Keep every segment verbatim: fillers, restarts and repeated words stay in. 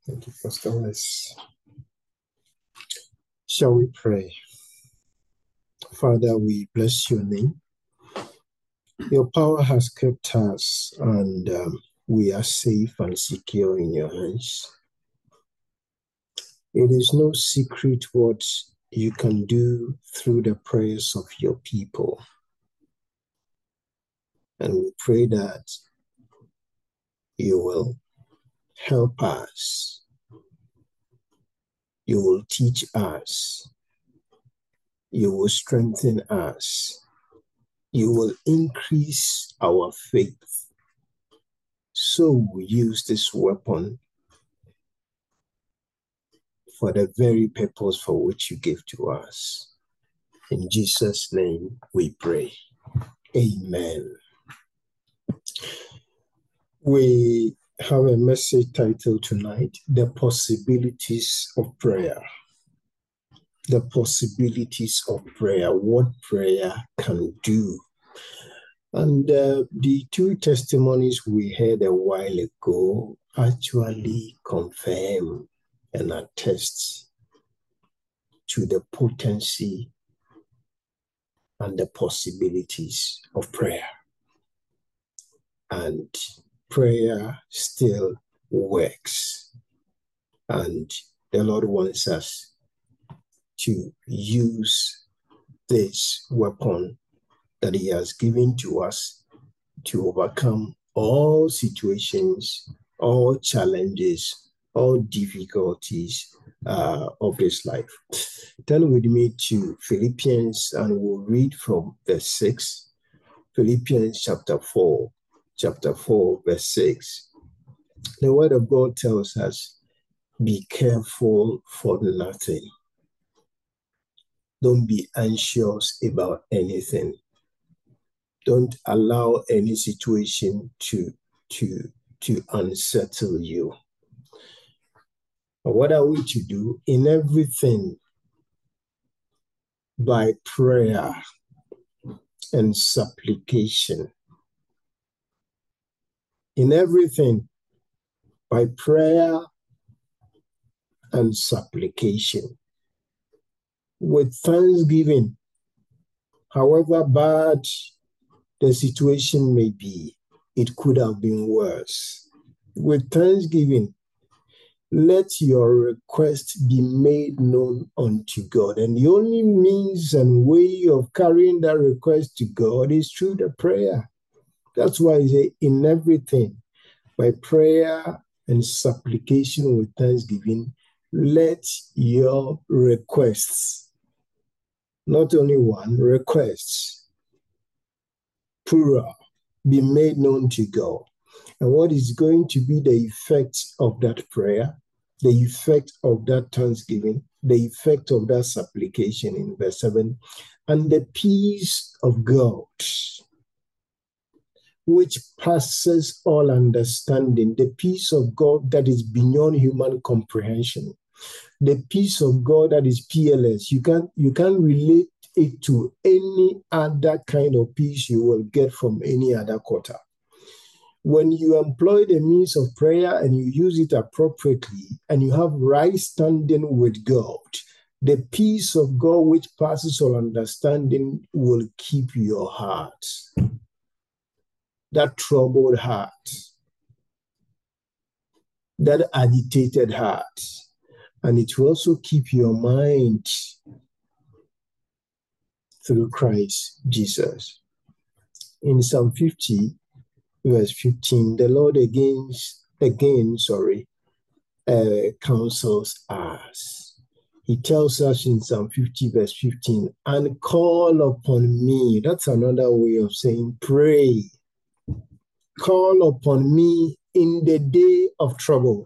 Thank you, Pastor Wes. Shall we pray? Father, we bless your name. Your power has kept us, and um, we are safe and secure in your hands. It is no secret what you can do through the prayers of your people. And we pray that you will help us. You will teach us. You will strengthen us. You will increase our faith. So we use this weapon for the very purpose for which you give to us. In Jesus' name we pray. Amen. We have a message titled tonight, The Possibilities of Prayer. The possibilities of prayer, what prayer can do. And uh, the two testimonies we heard a while ago actually confirm and attest to the potency and the possibilities of prayer. And prayer still works. And the Lord wants us to use this weapon that he has given to us to overcome all situations, all challenges, all difficulties uh, of this life. Turn with me to Philippians, and we'll read from verse six. Philippians chapter four, chapter four, verse six. The word of God tells us, be careful for nothing. Don't be anxious about anything. Don't allow any situation to, to, to unsettle you. But what are we to do? In everything, by prayer and supplication. In everything, by prayer and supplication. With thanksgiving, however bad the situation may be, it could have been worse. With thanksgiving, let your request be made known unto God. And the only means and way of carrying that request to God is through the prayer. That's why I say, in everything, by prayer and supplication with thanksgiving, let your requests, not only one, requests, plural, be made known to God. And what is going to be the effect of that prayer, the effect of that thanksgiving, the effect of that supplication in verse seven, and the peace of God, which passes all understanding, the peace of God that is beyond human comprehension, the peace of God that is P L S. You can't, you can't relate it to any other kind of peace you will get from any other quarter. When you employ the means of prayer and you use it appropriately and you have right standing with God, the peace of God which passes all understanding will keep your heart. That troubled heart, that agitated heart, and it will also keep your mind through Christ Jesus. In Psalm fifty, verse fifteen, the Lord again, again, sorry, uh, counsels us. He tells us in Psalm fifty, verse fifteen, and call upon me. That's another way of saying pray. Call upon me in the day of trouble.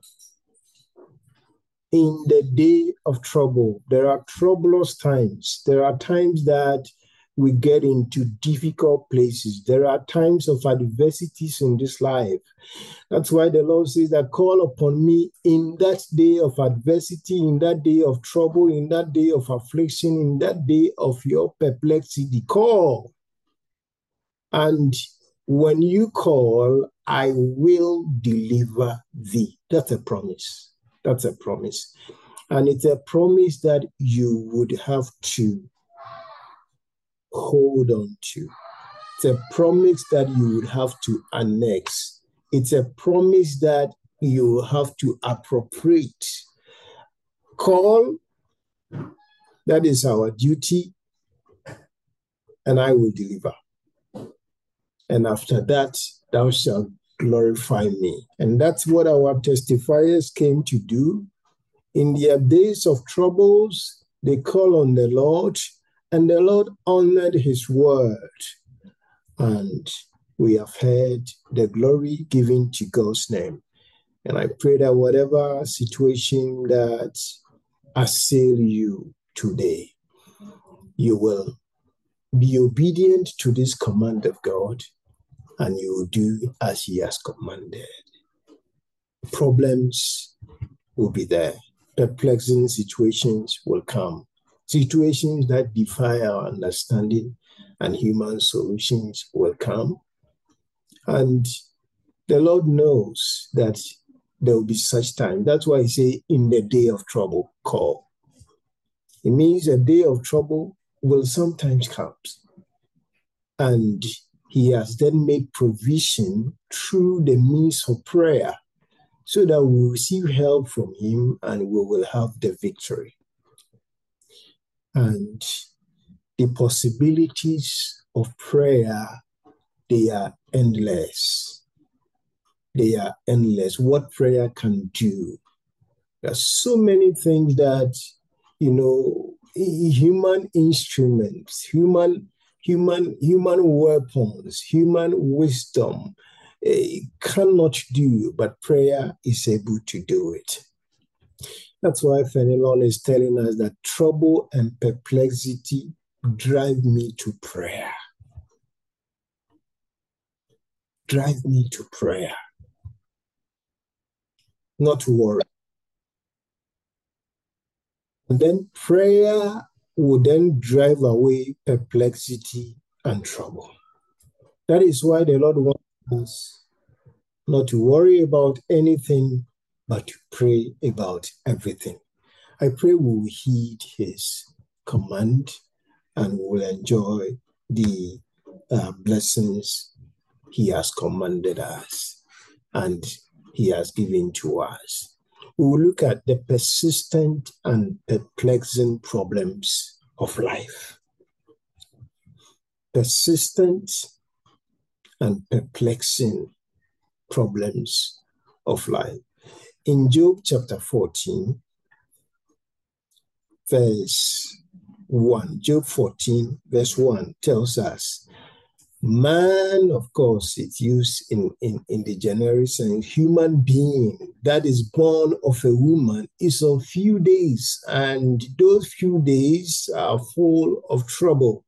In the day of trouble, there are troublous times. There are times that we get into difficult places. There are times of adversities in this life. That's why the Lord says that call upon me in that day of adversity, in that day of trouble, in that day of affliction, in that day of your perplexity. Call. And when you call, I will deliver thee. That's a promise. That's a promise. And it's a promise that you would have to hold on to. It's a promise that you would have to annex. It's a promise that you have to appropriate. Call, that is our duty, and I will deliver. And after that, thou shalt glorify me. And that's what our testifiers came to do. In their days of troubles, they call on the Lord, and the Lord honored his word. And we have heard the glory given to God's name. And I pray that whatever situation that assail you today, you will be obedient to this command of God, and you will do as he has commanded. Problems will be there. Perplexing situations will come. Situations that defy our understanding and human solutions will come. And the Lord knows that there will be such time. That's why he say, in the day of trouble, call. It means a day of trouble will sometimes come. And he has then made provision through the means of prayer so that we will receive help from him and we will have the victory. And the possibilities of prayer, they are endless. They are endless. What prayer can do. There are so many things that, you know, human instruments, human, human, human weapons, human wisdom uh, cannot do, but prayer is able to do it. That's why Fenelon is telling us that trouble and perplexity drive me to prayer. Drive me to prayer. Not to worry. And then prayer will then drive away perplexity and trouble. That is why the Lord wants us not to worry about anything, but to pray about everything. I pray we will heed his command and we will enjoy the uh, blessings he has commanded us and he has given to us. We will look at the persistent and perplexing problems of life. Persistent and perplexing problems of life. In Job chapter fourteen, verse one, Job fourteen, verse one tells us, man, of course, it's used in, in, in the generic sense, human being that is born of a woman is of few days, and those few days are full of trouble.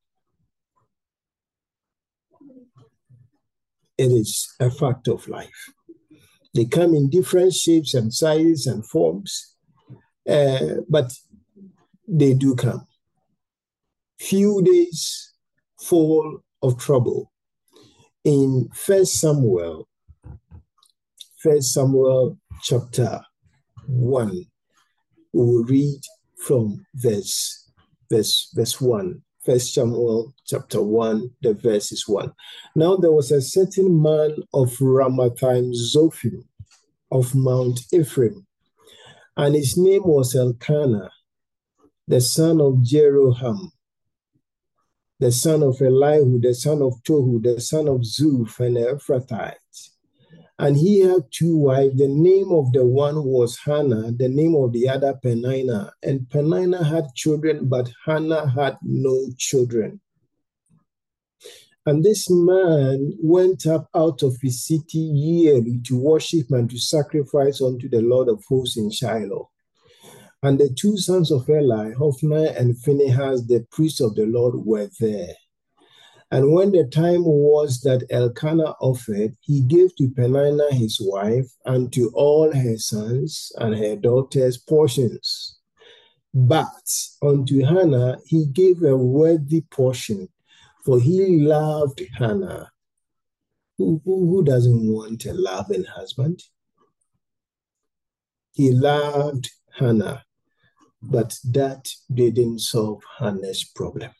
It is a fact of life. They come in different shapes and sizes and forms, uh, but they do come. Few days full of trouble. In First Samuel, First Samuel chapter one, we will read from verse, verse, verse one. First Samuel chapter one, the verse is one. Now there was a certain man of Ramathaim Zophim of Mount Ephraim, and his name was Elkanah, the son of Jeroham, the son of Elihu, the son of Tohu, the son of Zuph, and Ephrathite. And he had two wives. The name of the one was Hannah, the name of the other Peninnah. And Peninnah had children, but Hannah had no children. And this man went up out of his city yearly to worship and to sacrifice unto the Lord of hosts in Shiloh. And the two sons of Eli, Hophni and Phinehas, the priests of the Lord, were there. And when the time was that Elkanah offered, he gave to Peninnah his wife and to all her sons and her daughters portions. But unto Hannah he gave a worthy portion, for he loved Hannah. Who, who, who doesn't want a loving husband? He loved Hannah, but that didn't solve Hannah's problem.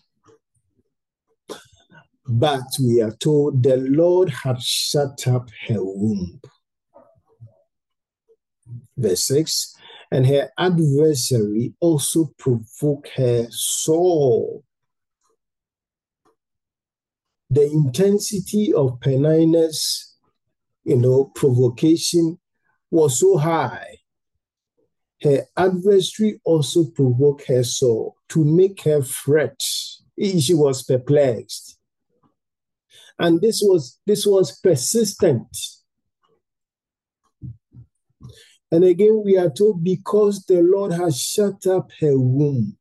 But we are told the Lord had shut up her womb. Verse six, and her adversary also provoked her sore. The intensity of Peninnah's, you know, provocation was so high. Her adversary also provoked her sore to make her fret. She was perplexed. And this was, this was persistent. And again, we are told because the Lord has shut up her womb.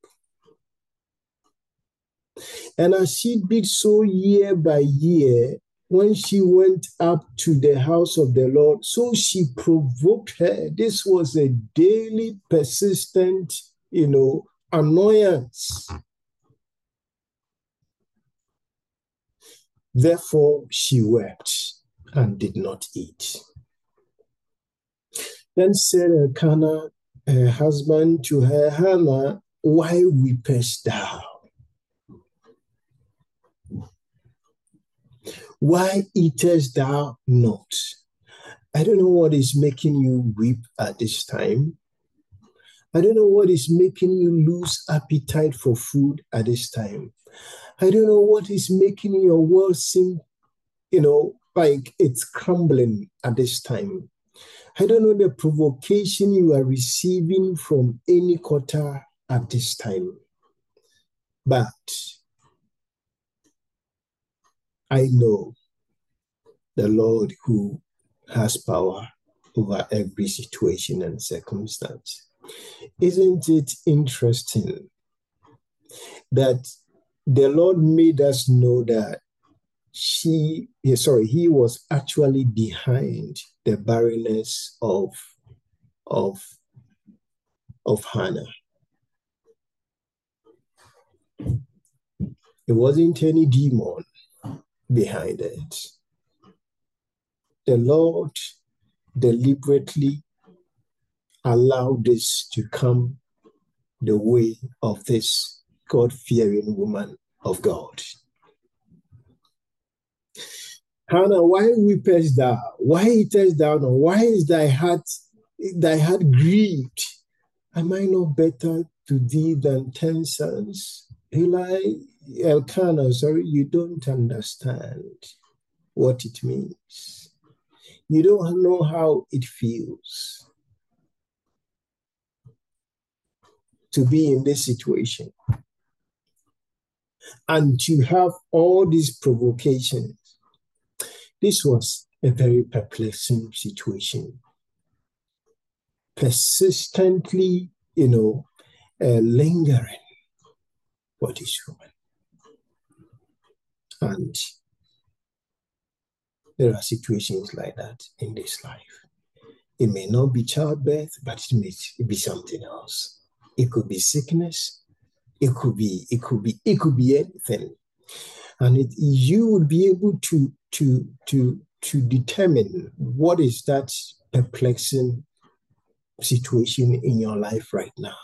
And as she did so year by year, when she went up to the house of the Lord, so she provoked her. This was a daily, persistent, you know, annoyance. Therefore, she wept and did not eat. Then said Elkanah, her husband, to her, Hannah, why weepest thou? Why eatest thou not? I don't know what is making you weep at this time. I don't know what is making you lose appetite for food at this time. I don't know what is making your world seem, you know, like it's crumbling at this time. I don't know the provocation you are receiving from any quarter at this time. But I know the Lord who has power over every situation and circumstance. Isn't it interesting that the Lord made us know that she, sorry, he was actually behind the barrenness of, of, of Hannah. It wasn't any demon behind it. The Lord deliberately allowed this to come the way of this God-fearing woman of God. Hannah, why weepest thou? Why eatest thou not? Why is thy heart, thy heart grieved? Am I not better to thee than ten sons? Eli, Elkanah, sorry, you don't understand what it means. You don't know how it feels to be in this situation and to have all these provocations. This was a very perplexing situation. Persistently, you know, uh, lingering for this woman. And there are situations like that in this life. It may not be childbirth, but it may be something else. It could be sickness. It could be, it could be, it could be anything. And it, you would be able to, to, to, to determine what is that perplexing situation in your life right now.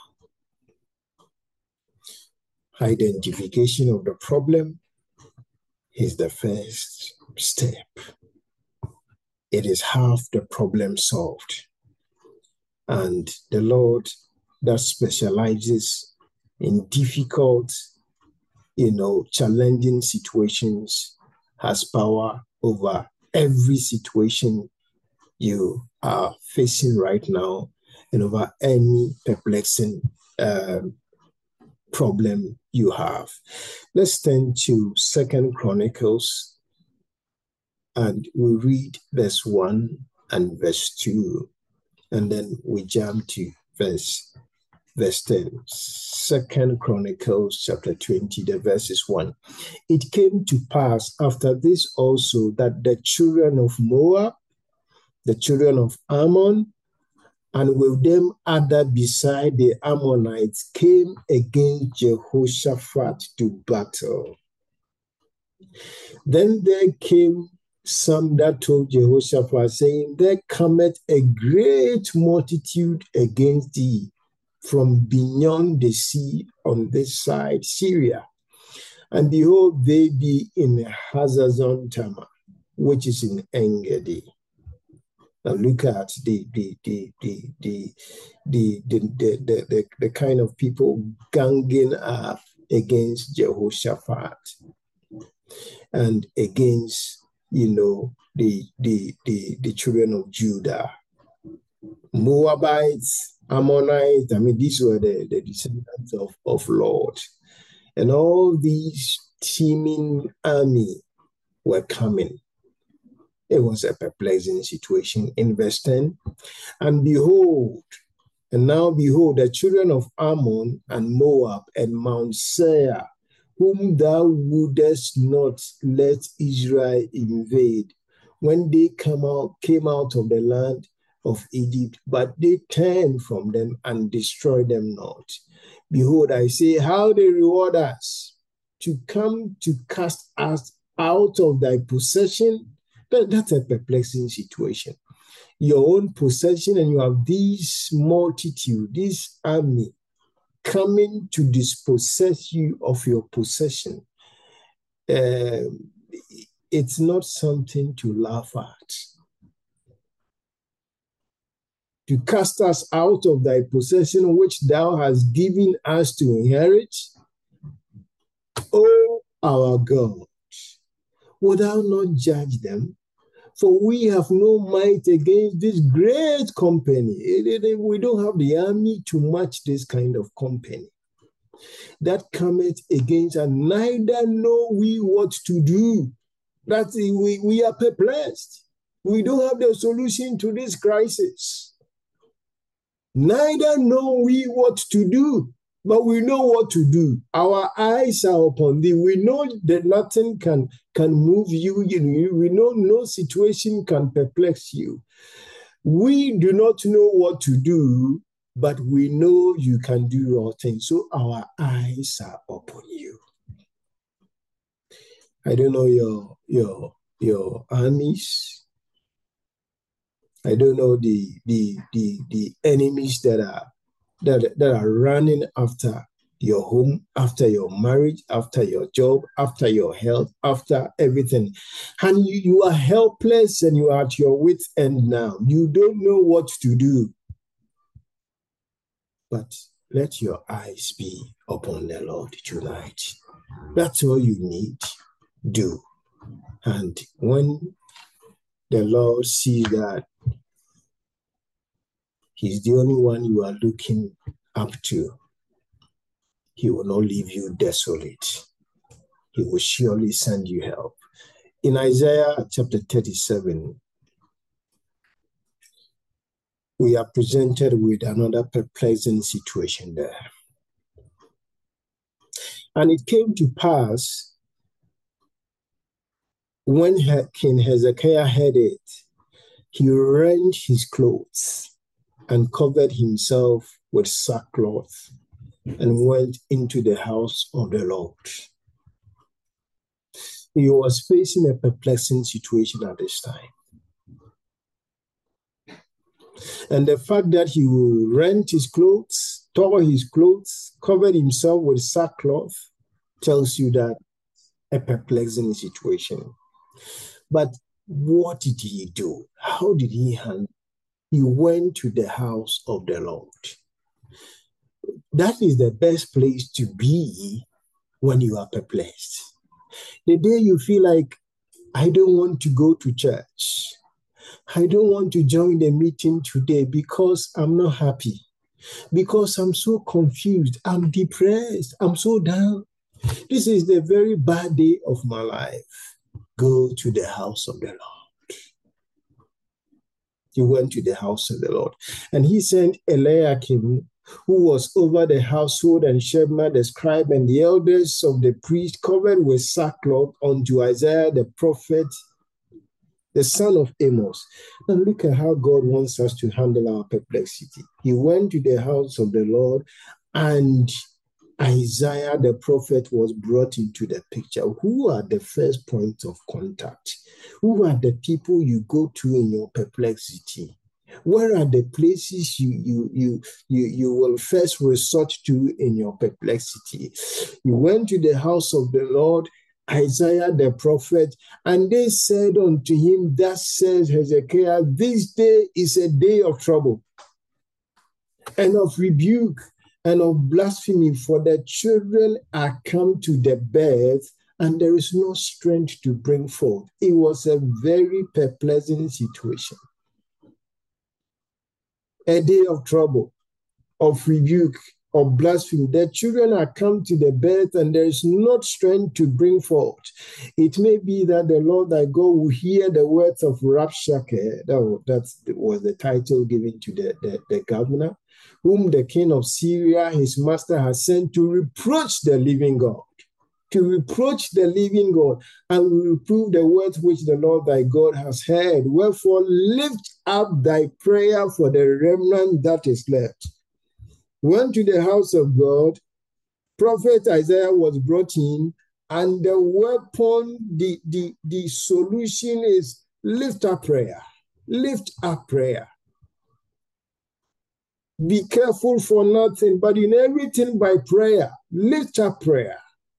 Identification of the problem is the first step. It is half the problem solved. And the Lord that specializes in difficult, you know, challenging situations has power over every situation you are facing right now and over any perplexing um, problem you have. Let's turn to Second Chronicles and we read verse one and verse two, and then we jump to verse verse ten. Second Chronicles chapter twenty, the verse is one. It came to pass after this also that the children of Moab, the children of Ammon, and with them other beside the Ammonites came against Jehoshaphat to battle. Then there came some that told Jehoshaphat, saying, there cometh a great multitude against thee from beyond the sea on this side, Syria. And behold, they be in Hazazon Tamar, which is in En-gedi. Now look at the the the the the the the, the, the, the, the kind of people ganging up against Jehoshaphat and against, you know, the the the, the children of Judah. Moabites, Ammonites, I mean, these were the, the descendants of, of Lord. And all these teeming army were coming. It was a perplexing situation. In verse ten, and behold, and now behold, the children of Ammon and Moab and Mount Seir, whom thou wouldest not let Israel invade, when they come out, came out of the land of Egypt, but they turned from them and destroyed them not. Behold, I say, how they reward us to come to cast us out of thy possession. That, that's a perplexing situation. Your own possession, and you have this multitude, this army coming to dispossess you of your possession. Uh, it's not something to laugh at. To cast us out of thy possession, which thou hast given us to inherit. O our God, wilt thou not judge them? For we have no might against this great company. We don't have the army to match this kind of company that cometh against, and neither know we what to do. That we, we are perplexed. We don't have the solution to this crisis. Neither know we what to do, but we know what to do. Our eyes are upon thee. We know that nothing can, can move you. We know no situation can perplex you. We do not know what to do, but we know you can do all things. So our eyes are upon you. I don't know your, your, your armies. I don't know the, the, the, the enemies that are That, that are running after your home, after your marriage, after your job, after your health, after everything. And you, you are helpless and you are at your wit's end now. You don't know what to do. But let your eyes be upon the Lord tonight. That's all you need. Do. And when the Lord sees that He's the only one you are looking up to, He will not leave you desolate. He will surely send you help. In Isaiah chapter thirty-seven, we are presented with another perplexing situation there. And it came to pass, when King Hezekiah heard it, he rent his clothes and covered himself with sackcloth and went into the house of the Lord. He was facing a perplexing situation at this time. And the fact that he rent his clothes, tore his clothes, covered himself with sackcloth, tells you that a perplexing situation. But what did he do? How did he handle? He went to the house of the Lord. That is the best place to be when you are perplexed. The day you feel like, I don't want to go to church. I don't want to join the meeting today because I'm not happy. Because I'm so confused. I'm depressed. I'm so down. This is the very bad day of my life. Go to the house of the Lord. He went to the house of the Lord. And he sent Eliakim, who was over the household, and Shebna the scribe, and the elders of the priest, covered with sackcloth, unto Isaiah the prophet, the son of Amos. Now look at how God wants us to handle our perplexity. He went to the house of the Lord, and Isaiah the prophet was brought into the picture. Who are the first points of contact? Who are the people you go to in your perplexity? Where are the places you you you you you will first resort to in your perplexity? You went to the house of the Lord, Isaiah the prophet, and they said unto him, thus says Hezekiah, this day is a day of trouble and of rebuke and of blasphemy, for the children are come to the birth, and there is no strength to bring forth. It was a very perplexing situation. A day of trouble, of rebuke, of blasphemy. The children are come to the birth, and there is not strength to bring forth. It may be that the Lord thy God will hear the words of Rabshakeh. That, that was the title given to the, the, the governor, whom the king of Syria, his master, has sent to reproach the living God. To reproach the living God, and will reprove the words which the Lord thy God has heard. Wherefore lift up thy prayer for the remnant that is left. Went to the house of God, prophet Isaiah was brought in, and the weapon, the, the, the solution is lift up prayer. Lift up prayer. Be careful for nothing, but in everything by prayer. Lift up prayer.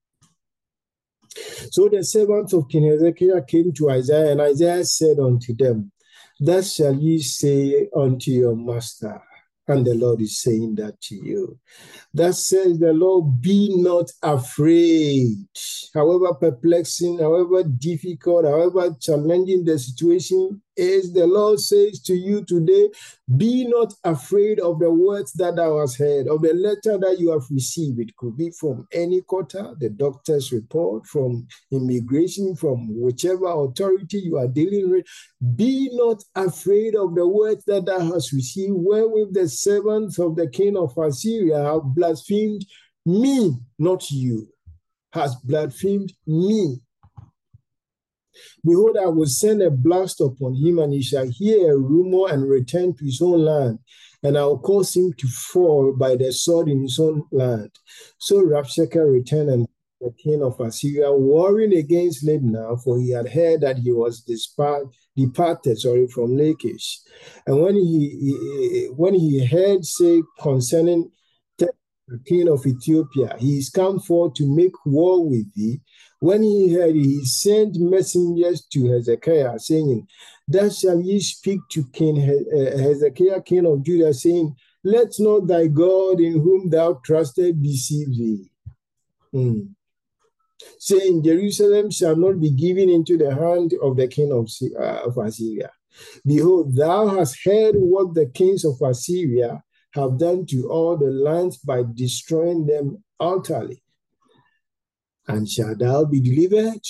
So the servants of King Hezekiah came to Isaiah, and Isaiah said unto them, thus shall ye say unto your master, and the Lord is saying that to you. Thus says the Lord, be not afraid. However perplexing, however difficult, however challenging the situation is, the Lord says to you today, be not afraid of the words that thou hast heard, of the letter that you have received. It could be from any quarter, the doctor's report, from immigration, from whichever authority you are dealing with. Be not afraid of the words that thou hast received, wherewith the servants of the king of Assyria have blasphemed me, not you, has blasphemed me. Behold, I will send a blast upon him, and he shall hear a rumor and return to his own land, and I will cause him to fall by the sword in his own land. So Rabshakeh returned, and the king of Assyria, warring against Libnah, for he had heard that he was depart, departed sorry, from Lachish. And when he, he when he heard say concerning the king of Ethiopia, he is come forth to make war with thee. When he heard, he sent messengers to Hezekiah, saying, thus shall ye speak to King Hezekiah, king of Judah, saying, let not thy God in whom thou trusted deceive thee. Hmm. Saying, Jerusalem shall not be given into the hand of the king of, uh, of Assyria. Behold, thou hast heard what the kings of Assyria have done to all the lands by destroying them utterly. And shall thou be delivered?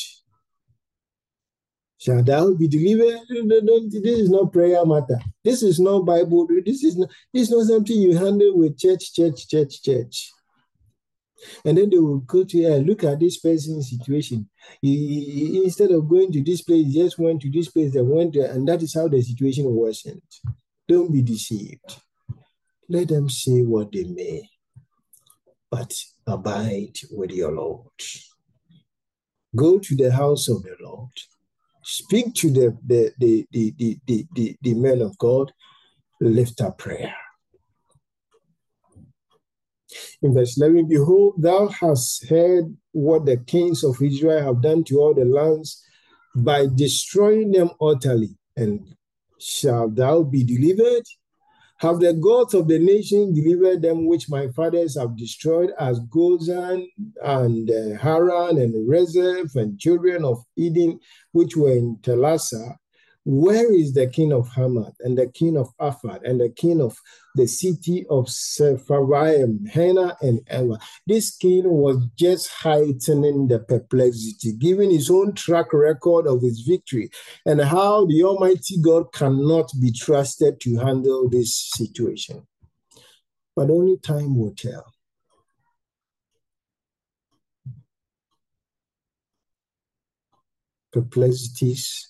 Shall thou be delivered? This is not prayer matter. This is not Bible. This is not, this is not something you handle with church, church, church, church. And then they will go to uh, look at this person's situation. He, he, instead of going to this place, he just went to this place, they went there, and that is how the situation worsened. Don't be deceived. Let them say what they may, but abide with your Lord. Go to the house of the Lord. Speak to the, the, the, the, the, the, the, the men of God. Lift up prayer. In verse eleven, behold, thou hast heard what the kings of Israel have done to all the lands by destroying them utterly. And shalt thou be delivered? Have the gods of the nation delivered them which my fathers have destroyed, as Gozan and uh, Haran and Rezeph and children of Eden, which were in Telassar? Where is the king of Hamath and the king of Arpad and the king of the city of Sepharvaim, Hena and Ela? This king was just heightening the perplexity, giving his own track record of his victory and how the Almighty God cannot be trusted to handle this situation. But only time will tell. Perplexities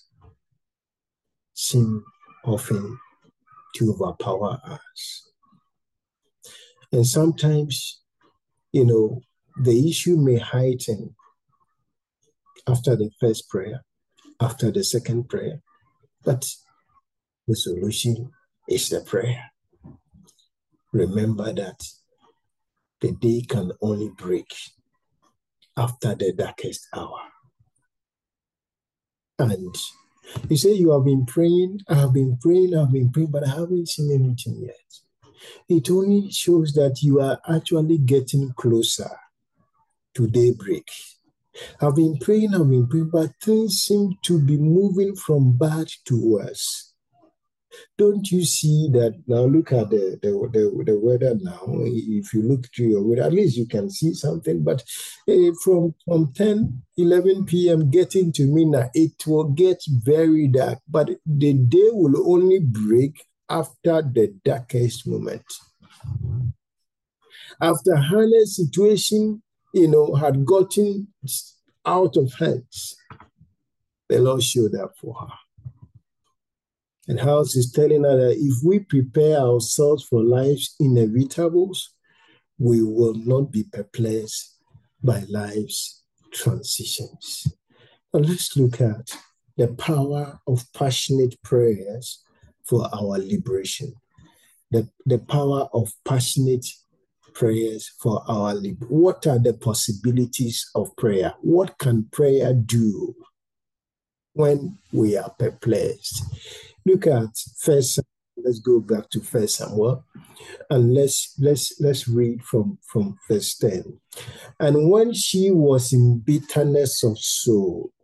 seem often to overpower us. And sometimes, you know, the issue may heighten after the first prayer, after the second prayer, but the solution is the prayer. Remember that the day can only break after the darkest hour. And you say you have been praying, I have been praying, I've been praying, but I haven't seen anything yet. It only shows that you are actually getting closer to daybreak. I've been praying, I've been praying, but things seem to be moving from bad to worse. Don't you see that? Now look at the, the, the, the weather now. If you look through your weather, at least you can see something. But uh, from, from ten, eleven p.m. getting to midnight, it will get very dark. But the day will only break after the darkest moment. After Hannah's situation, you know, had gotten out of hands, the Lord showed up for her. And House is telling her that if we prepare ourselves for life's inevitables, we will not be perplexed by life's transitions. But let's look at the power of passionate prayers for our liberation. The, the power of passionate prayers for our liberation. What are the possibilities of prayer? What can prayer do when we are perplexed? Look at First Samuel. Let's go back to First Samuel, and let's let's let's read from from verse ten. And when she was in bitterness of soul,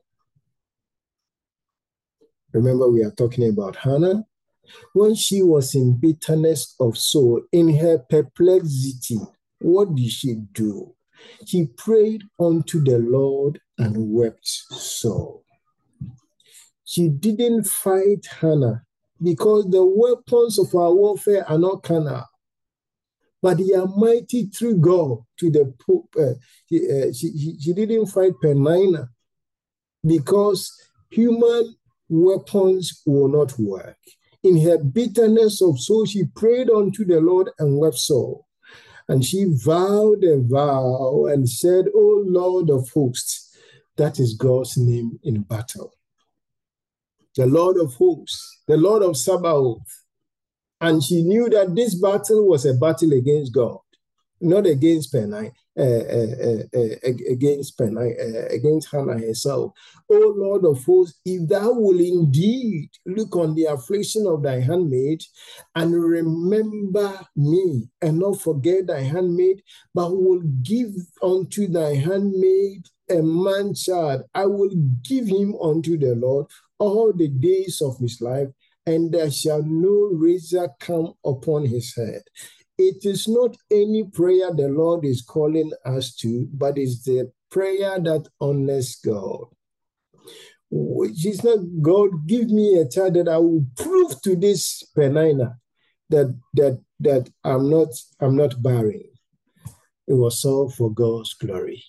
remember we are talking about Hannah. When she was in bitterness of soul, in her perplexity, what did she do? She prayed unto the Lord and wept sore. She didn't fight Hannah because the weapons of our warfare are not carnal, but they are mighty through God to the Pope. Uh, she, uh, she, she, she didn't fight Peninnah because human weapons will not work. In her bitterness of soul, she prayed unto the Lord and wept sore. And she vowed a vow and said, O Lord of hosts, that is God's name in battle. The Lord of hosts, the Lord of Sabaoth. And she knew that this battle was a battle against God, not against Peninnah, uh, uh, uh, against Peninnah, uh, against Hannah herself. O Lord of hosts, if thou will indeed look on the affliction of thy handmaid and remember me and not forget thy handmaid, but will give unto thy handmaid a man child, I will give him unto the Lord all the days of his life, and there shall no razor come upon his head. It is not any prayer the Lord is calling us to, but it's the prayer that honors God. She's not, God, give me a child that I will prove to this Peninnah that that that I'm not I'm not barren. It was all for God's glory.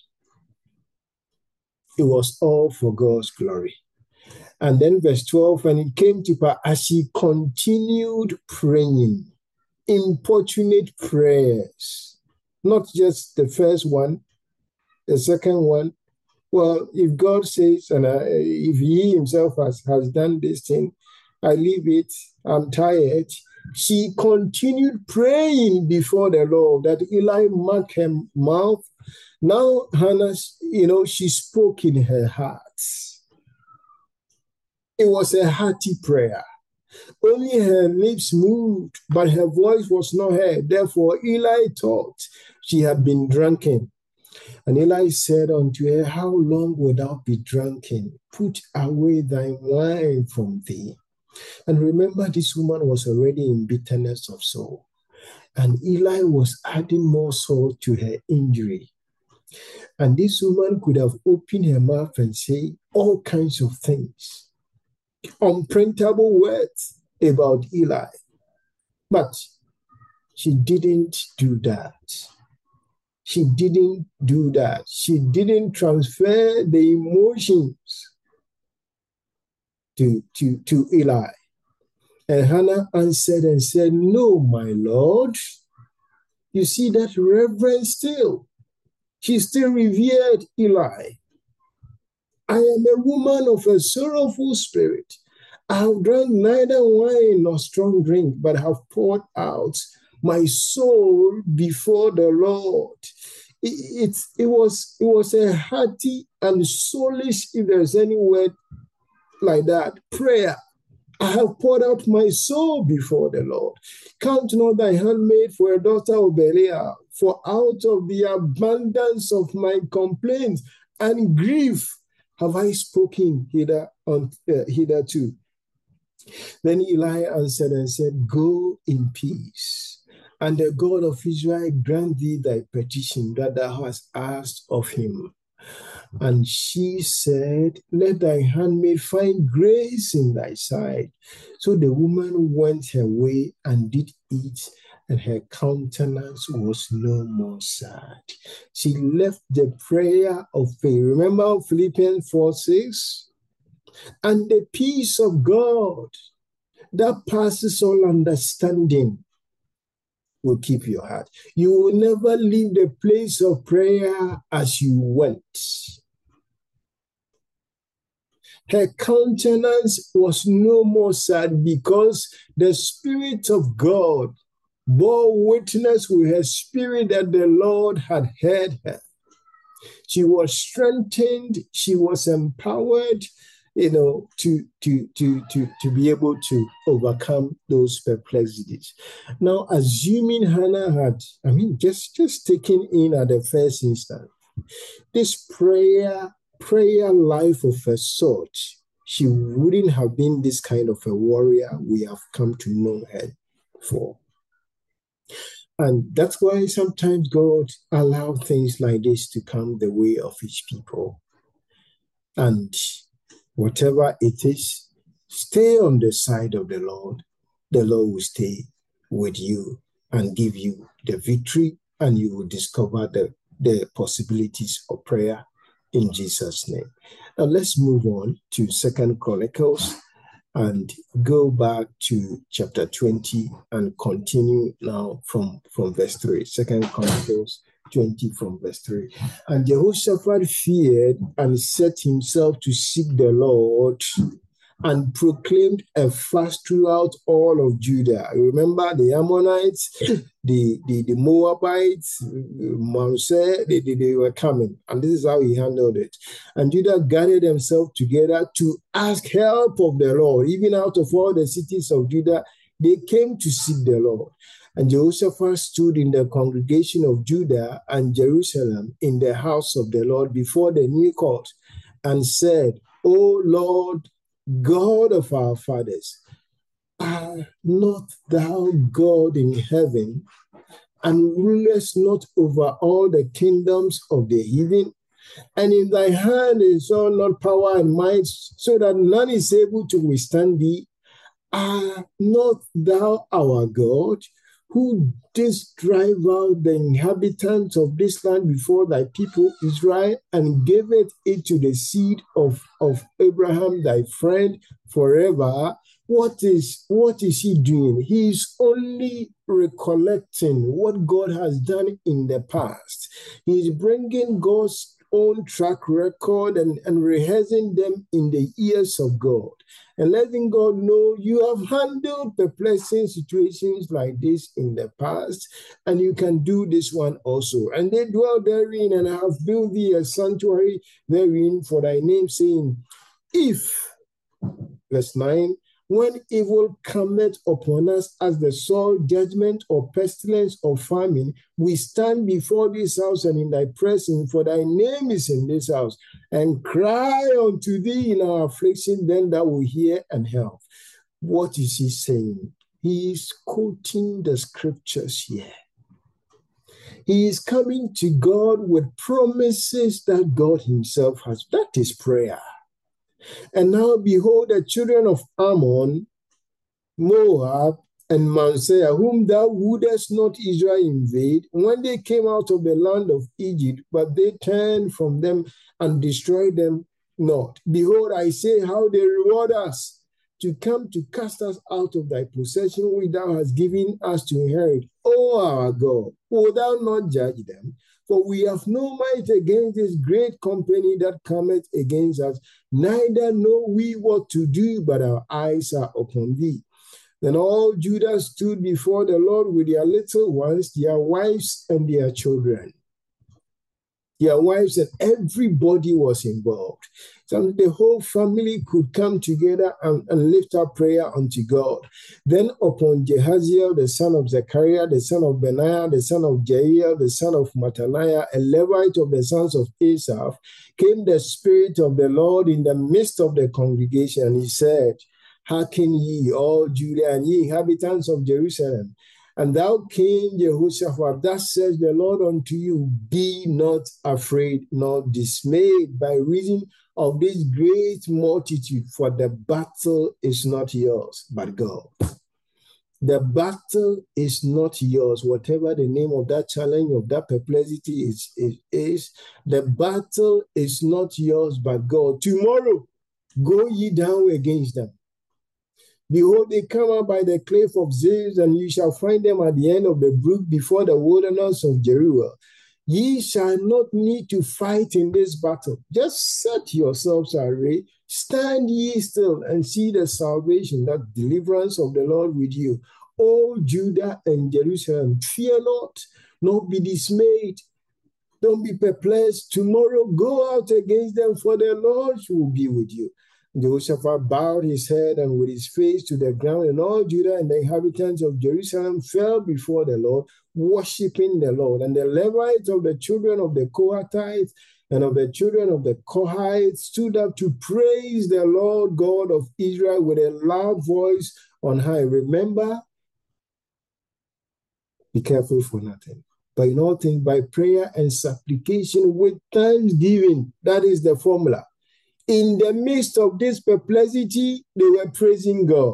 It was all for God's glory. And then verse twelve, and it came to pass as she continued praying, importunate prayers, not just the first one, the second one. Well, if God says, and I, if he himself has, has done this thing, I leave it, I'm tired. She continued praying before the Lord that Eli marked her mouth. Now, Hannah, you know, she spoke in her heart. It was a hearty prayer. Only her lips moved, but her voice was not heard. Therefore, Eli thought she had been drunken. And Eli said unto her, how long wilt thou be drunken? Put away thy wine from thee. And remember, this woman was already in bitterness of soul. And Eli was adding more salt to her injury. And this woman could have opened her mouth and say all kinds of things, unprintable words about Eli. But she didn't do that. She didn't do that. She didn't transfer the emotions to, to, to Eli. And Hannah answered and said, no, my Lord. You see that reverence still. She still revered Eli. I am a woman of a sorrowful spirit. I have drunk neither wine nor strong drink, but have poured out my soul before the Lord. It, it, it, was, it was a hearty and soulish, if there's any word like that, prayer. I have poured out my soul before the Lord. Count not thy handmaid for a daughter of Belial, for out of the abundance of my complaints and grief have I spoken hither, on, uh, hitherto. Then Eli answered and said, go in peace, and the God of Israel grant thee thy petition that thou hast asked of him. And she said, let thy handmaid find grace in thy sight. So the woman went her way and did eat, and her countenance was no more sad. She left the prayer of faith. Remember Philippians four six? And the peace of God that passes all understanding will keep your heart. You will never leave the place of prayer as you went. Her countenance was no more sad because the Spirit of God bore witness with her spirit that the Lord had heard her. She was strengthened, she was empowered, you know, to, to, to, to, to be able to overcome those perplexities. Now, assuming Hannah had, I mean, just, just taking in at the first instant, this prayer, prayer life of a sort, she wouldn't have been this kind of a warrior we have come to know her for. And that's why sometimes God allows things like this to come the way of his people. And whatever it is, stay on the side of the Lord. The Lord will stay with you and give you the victory, and you will discover the, the possibilities of prayer in Jesus' name. Now let's move on to Second Chronicles and go back to chapter twenty and continue now from, from verse three. Second Chronicles twenty from verse three. And Jehoshaphat feared and set himself to seek the Lord and proclaimed a fast throughout all of Judah. Remember the Ammonites, the, the, the Moabites, Mount Seir, they, they, they were coming. And this is how he handled it. And Judah gathered themselves together to ask help of the Lord. Even out of all the cities of Judah, they came to seek the Lord. And Jehoshaphat stood in the congregation of Judah and Jerusalem in the house of the Lord before the new court and said, O Lord, God of our fathers, art not thou God in heaven, and rulest not over all the kingdoms of the heathen? And in thy hand is all not power and might, so that none is able to withstand thee. Art not thou our God, who didst drive out the inhabitants of this land before thy people Israel, and gavest it to the seed of, of Abraham thy friend forever? What is, what is he doing? He is only recollecting what God has done in the past. He is bringing God's own track record and, and rehearsing them in the ears of God, and letting God know you have handled perplexing situations like this in the past, and you can do this one also. And they dwell therein, and I have built thee a sanctuary therein for thy name, saying, if, verse nine, when evil cometh upon us as the sword, judgment, or pestilence, or famine, we stand before this house and in thy presence, for thy name is in this house, and cry unto thee in our affliction, then thou wilt hear and help. What is he saying? He is quoting the scriptures here. He is coming to God with promises that God himself has. That is prayer. And now behold, the children of Ammon, Moab, and Mount Seir, whom thou wouldest not Israel invade, when they came out of the land of Egypt, but they turned from them and destroyed them not. Behold, I say how they reward us, to come to cast us out of thy possession, which thou hast given us to inherit. O our God, wilt thou not judge them? For we have no might against this great company that cometh against us, neither know we what to do, but our eyes are upon thee. Then all Judah stood before the Lord with their little ones, their wives, and their children. Their wives and everybody was involved. So the whole family could come together and, and lift up prayer unto God. Then upon Jehaziel, the son of Zechariah, the son of Benaiah, the son of Jael, the son of Mattaniah, a Levite of the sons of Asaph, came the Spirit of the Lord in the midst of the congregation. And he said, hearken ye, all Judah, and ye inhabitants of Jerusalem. And thou, King Jehoshaphat, thus says the Lord unto you, be not afraid nor dismayed by reason of this great multitude, for the battle is not yours, but God. The battle is not yours, whatever the name of that challenge, of that perplexity is, is, is. The battle is not yours, but God. Tomorrow, go ye down against them. Behold, they come out by the cliff of Ziz, and you shall find them at the end of the brook before the wilderness of Jeruel. Ye shall not need to fight in this battle. Just set yourselves array, stand ye still, and see the salvation, that deliverance of the Lord with you. O Judah and Jerusalem, fear not, nor be dismayed. Don't be perplexed. Tomorrow go out against them, for the Lord will be with you. Jehoshaphat bowed his head and with his face to the ground, and all Judah and the inhabitants of Jerusalem fell before the Lord, worshiping the Lord. And the Levites of the children of the Kohathites and of the children of the Kohathites stood up to praise the Lord God of Israel with a loud voice on high. Remember, be careful for nothing, but in all things by prayer and supplication with thanksgiving. That is the formula. In the midst of this perplexity, they were praising God.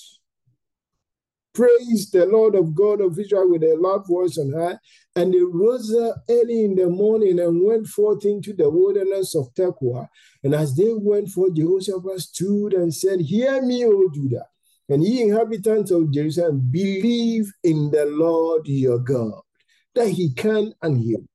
Praise the Lord of God of Israel with a loud voice on high. And they rose early in the morning and went forth into the wilderness of Tekoa. And as they went forth, Jehoshaphat stood and said, hear me, O Judah, and ye inhabitants of Jerusalem, believe in the Lord your God, that he can and he will.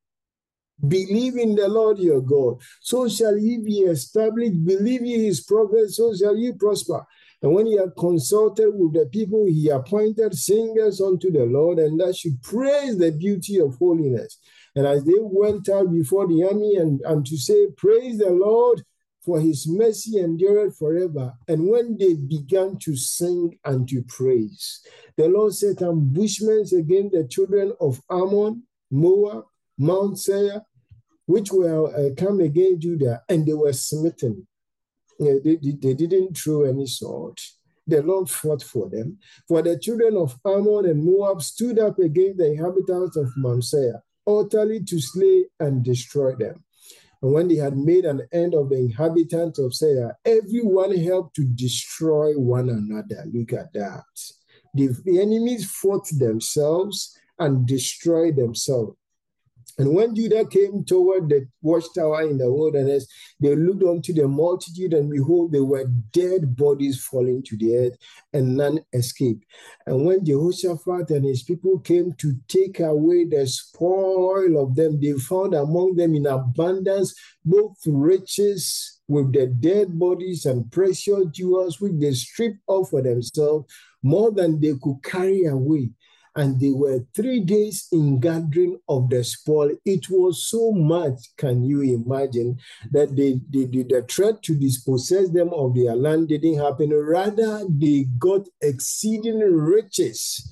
Believe in the Lord your God, so shall ye be established. Believe ye his prophets, so shall ye prosper. And when he had consulted with the people, he appointed singers unto the Lord, and that should praise the beauty of holiness. And as they went out before the army, and, and to say, praise the Lord, for his mercy endureth forever. And when they began to sing and to praise, the Lord set ambushments against the children of Ammon, Moab, Mount Seir, which were uh, come against Judah, and they were smitten. Uh, they, they didn't throw any sword. The Lord fought for them. For the children of Ammon and Moab stood up against the inhabitants of Mount Seir, utterly to slay and destroy them. And when they had made an end of the inhabitants of Seir, everyone helped to destroy one another. Look at that. The, the enemies fought themselves and destroyed themselves. And when Judah came toward the watchtower in the wilderness, they looked unto the multitude, and behold, there were dead bodies falling to the earth, and none escaped. And when Jehoshaphat and his people came to take away the spoil of them, they found among them in abundance both riches with the dead bodies and precious jewels, which they stripped off for themselves, more than they could carry away. And they were three days in gathering of the spoil. It was so much, can you imagine, that they, they, they, the threat to dispossess them of their land didn't happen. Rather, they got exceeding riches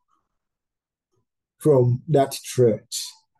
from that threat.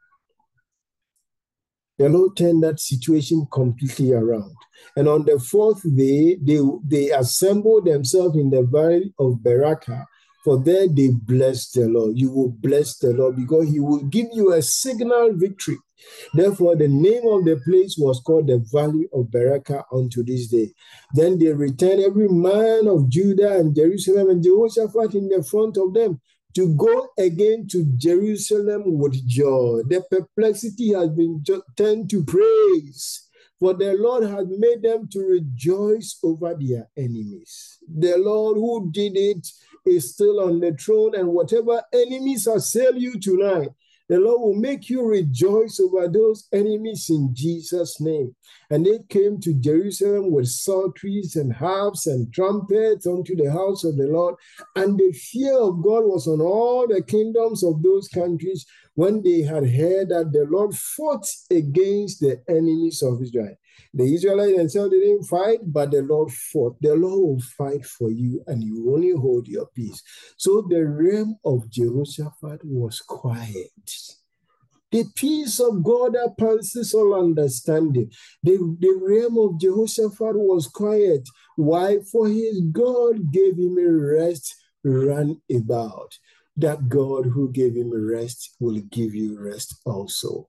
The Lord turned that situation completely around. And on the fourth day, they, they assembled themselves in the valley of Berakah. For there they blessed the Lord. You will bless the Lord because he will give you a signal victory. Therefore, the name of the place was called the Valley of Berakah unto this day. Then they returned, every man of Judah and Jerusalem, and Jehoshaphat in the front of them, to go again to Jerusalem with joy. The perplexity has been turned to praise, for the Lord has made them to rejoice over their enemies. The Lord who did it is still on the throne, and whatever enemies assail you tonight, The Lord will make you rejoice over those enemies in Jesus' name. And they came to Jerusalem with psalteries and harps and trumpets unto the house of the Lord. And the fear of God was on all the kingdoms of those countries when they had heard that the Lord fought against the enemies of Israel. The Israelites themselves didn't fight, but the Lord fought. The Lord will fight for you, and you only hold your peace. So the realm of Jehoshaphat was quiet. The peace of God that passes all understanding. The, the realm of Jehoshaphat was quiet. Why? For his God gave him a rest run about. That God who gave him a rest will give you rest also.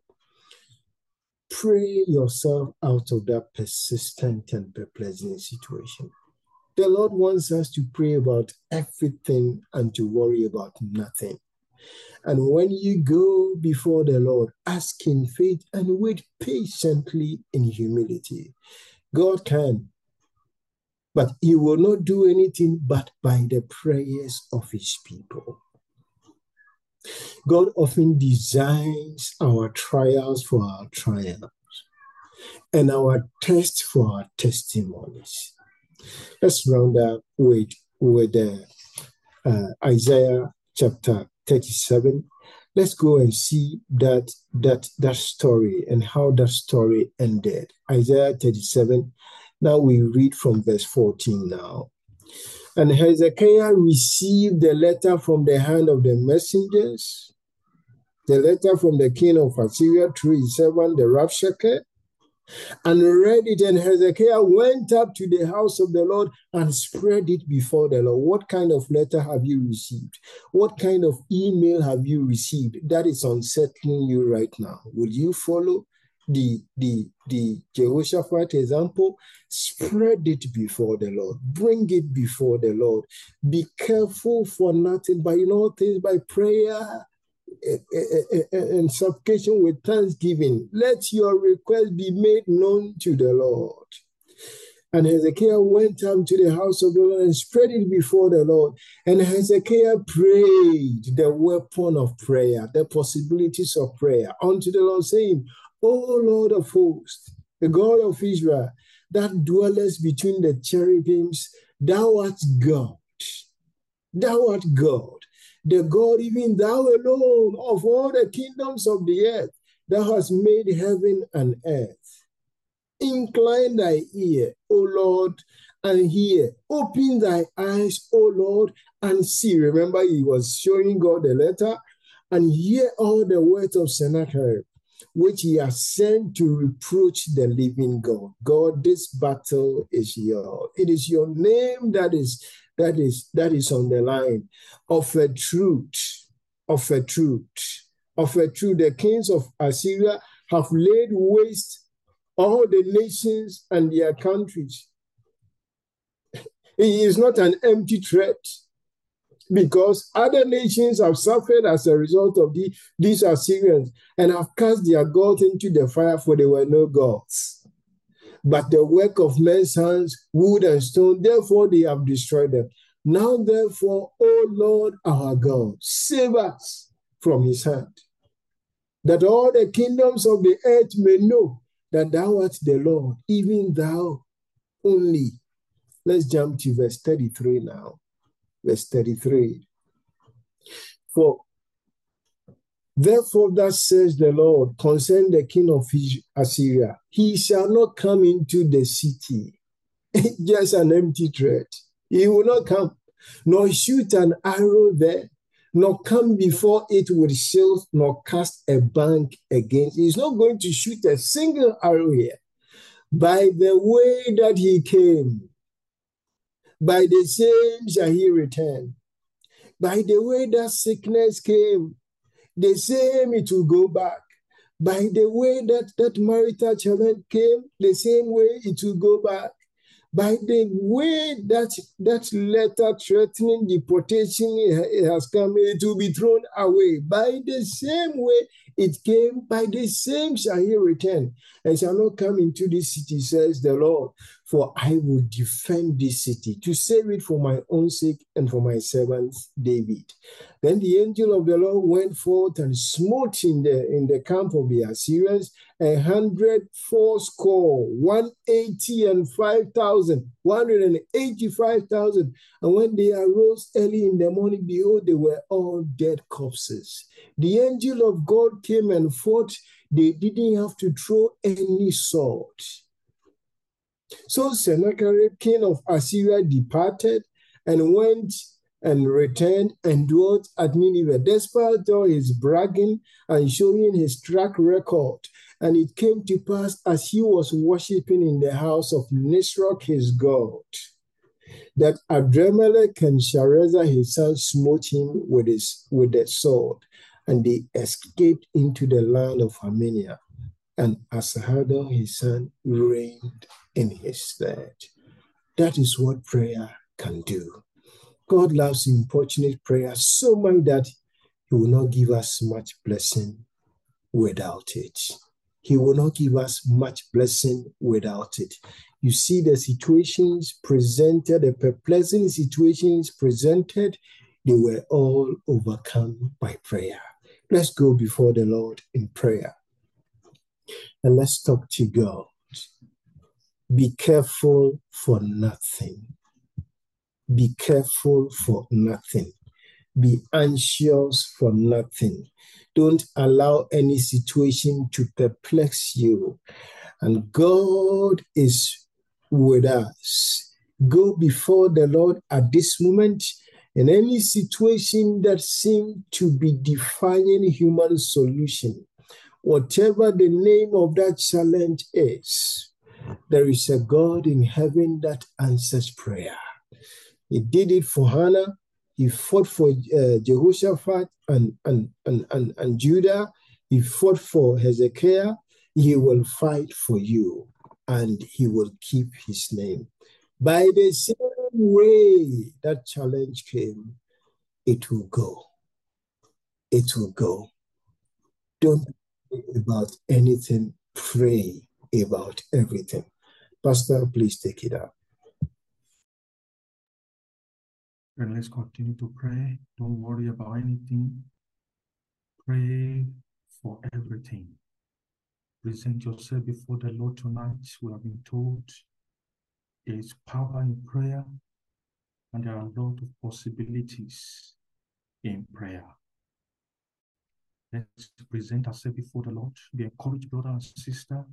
Pray yourself out of that persistent and perplexing situation. The Lord wants us to pray about everything and to worry about nothing. And when you go before the Lord, ask in faith and wait patiently in humility. God can, but he will not do anything but by the prayers of his people. God often designs our trials for our triumphs and our tests for our testimonies. Let's round up with, with uh, uh, Isaiah chapter thirty-seven. Let's go and see that, that, that story and how that story ended. Isaiah thirty-seven. Now we read from verse fourteen now. And Hezekiah received the letter from the hand of the messengers, the letter from the king of Assyria through his servant, the Rabshakeh, and read it. And Hezekiah went up to the house of the Lord and spread it before the Lord. What kind of letter have you received? What kind of email have you received that is unsettling you right now? Will you follow the, the, the Jehoshaphat example? Spread it before the Lord. Bring it before the Lord. Be careful for nothing, but in all things by prayer and supplication with thanksgiving. Let your request be made known to the Lord. And Hezekiah went up to the house of the Lord and spread it before the Lord. And Hezekiah prayed the weapon of prayer, the possibilities of prayer unto the Lord, saying, O Lord of hosts, the God of Israel, that dwellest between the cherubims, thou art God. Thou art God, the God, even thou alone, of all the kingdoms of the earth, thou hast made heaven and earth. Incline thy ear, O Lord, and hear. Open thy eyes, O Lord, and see. Remember, he was showing God the letter, and hear all the words of Sennacherib, which he has sent to reproach the living God. God, this battle is yours. It is your name that is that is that is on the line. Of a truth, of a truth, of a truth. The kings of Assyria have laid waste all the nations and their countries. It is not an empty threat, because other nations have suffered as a result of the, these Assyrians and have cast their gods into the fire, for they were no gods, but the work of men's hands, wood and stone. Therefore they have destroyed them. Now therefore, O Lord our God, save us from his hand, that all the kingdoms of the earth may know that thou art the Lord, even thou only. Let's jump to verse thirty-three now. Verse thirty-three. For therefore thus says the Lord concerning the king of Assyria, he shall not come into the city. Just an empty threat. He will not come, nor shoot an arrow there, nor come before it with shields, nor cast a bank against it. He's not going to shoot a single arrow here. By the way that he came, by the same shall he return. By the way that sickness came, the same it will go back. By the way that that marital challenge came, the same way it will go back. By the way that that letter threatening deportation it has come, it will be thrown away. By the same way It came, by the same shall he return, and shall not come into this city, says the Lord. For I will defend this city, to save it for my own sake and for my servant David. Then the angel of the Lord went forth and smote in the, in the camp of the Assyrians a hundred fourscore, one eighty and five thousand, one hundred and eighty-five thousand. And when they arose early in the morning, behold, they were all dead corpses. The angel of God came and fought. They didn't have to throw any sword. So Sennacherib, king of Assyria, departed and went and returned and dwelt at Nineveh, despite all his bragging and showing his track record. And it came to pass, as he was worshipping in the house of Nisroch his god, that Adremelech and Sharezer his son smote him with, his, with the sword, and they escaped into the land of Armenia. And Asahadon his son reigned in his stead. That is what prayer can do. God loves importunate prayer so much that he will not give us much blessing without it. He will not give us much blessing without it. You see the situations presented, the perplexing situations presented, they were all overcome by prayer. Let's go before the Lord in prayer. And let's talk to God. Be careful for nothing. Be careful for nothing. Be anxious for nothing. Don't allow any situation to perplex you. And God is with us. Go before the Lord at this moment in any situation that seems to be defying human solution. Whatever the name of that challenge is, there is a God in heaven that answers prayer. He did it for Hannah. He fought for uh, Jehoshaphat and, and, and, and, and Judah. He fought for Hezekiah. He will fight for you, and he will keep his name. By the same way that challenge came, it will go. It will go. Don't pray about anything. Pray about everything. Pastor, please take it up. And let's continue to pray. Don't worry about anything. Pray for everything. Present yourself before the Lord tonight. We have been told there is power in prayer, and there are a lot of possibilities in prayer. Let's present ourselves before the Lord. Be encouraged, brother and sister.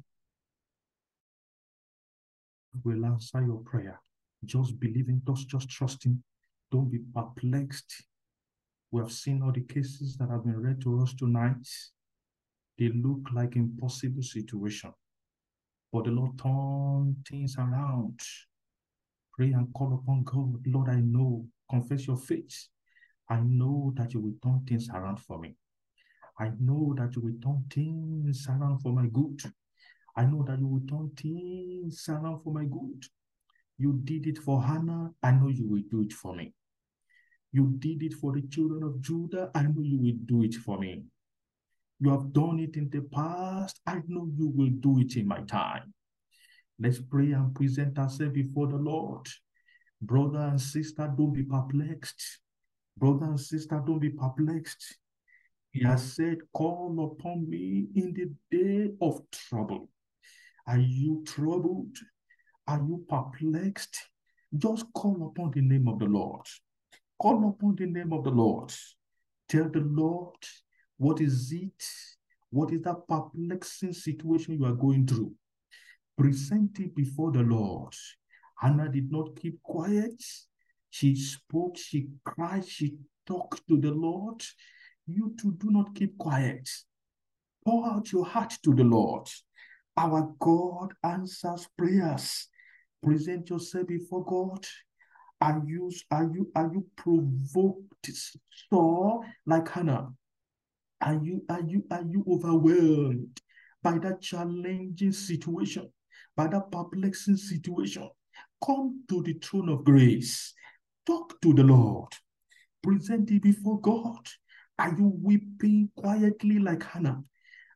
We'll answer your prayer. Just believe in, just, just trust him. Don't be perplexed. We have seen all the cases that have been read to us tonight. They look like impossible situations. But the Lord turned things around. Pray and call upon God. Lord, I know. Confess your faith. I know that you will turn things around for me. I know that you will turn things around for my good. I know that you will turn things around for my good. You did it for Hannah. I know you will do it for me. You did it for the children of Judah. I know you will do it for me. You have done it in the past. I know you will do it in my time. Let's pray and present ourselves before the Lord. Brother and sister, don't be perplexed. Brother and sister, don't be perplexed. He has said, call upon me in the day of trouble. Are you troubled? Are you perplexed? Just call upon the name of the Lord. Call upon the name of the Lord. Tell the Lord, what is it? What is that perplexing situation you are going through? Present it before the Lord. Hannah did not keep quiet. She spoke, she cried, she talked to the Lord. You too, do not keep quiet. Pour out your heart to the Lord. Our God answers prayers. Present yourself before God. Are you, are you, are you provoked sore like Hannah? Are you, are you, are you overwhelmed by that challenging situation, by that perplexing situation? Come to the throne of grace. Talk to the Lord. Present it before God. Are you weeping quietly like Hannah?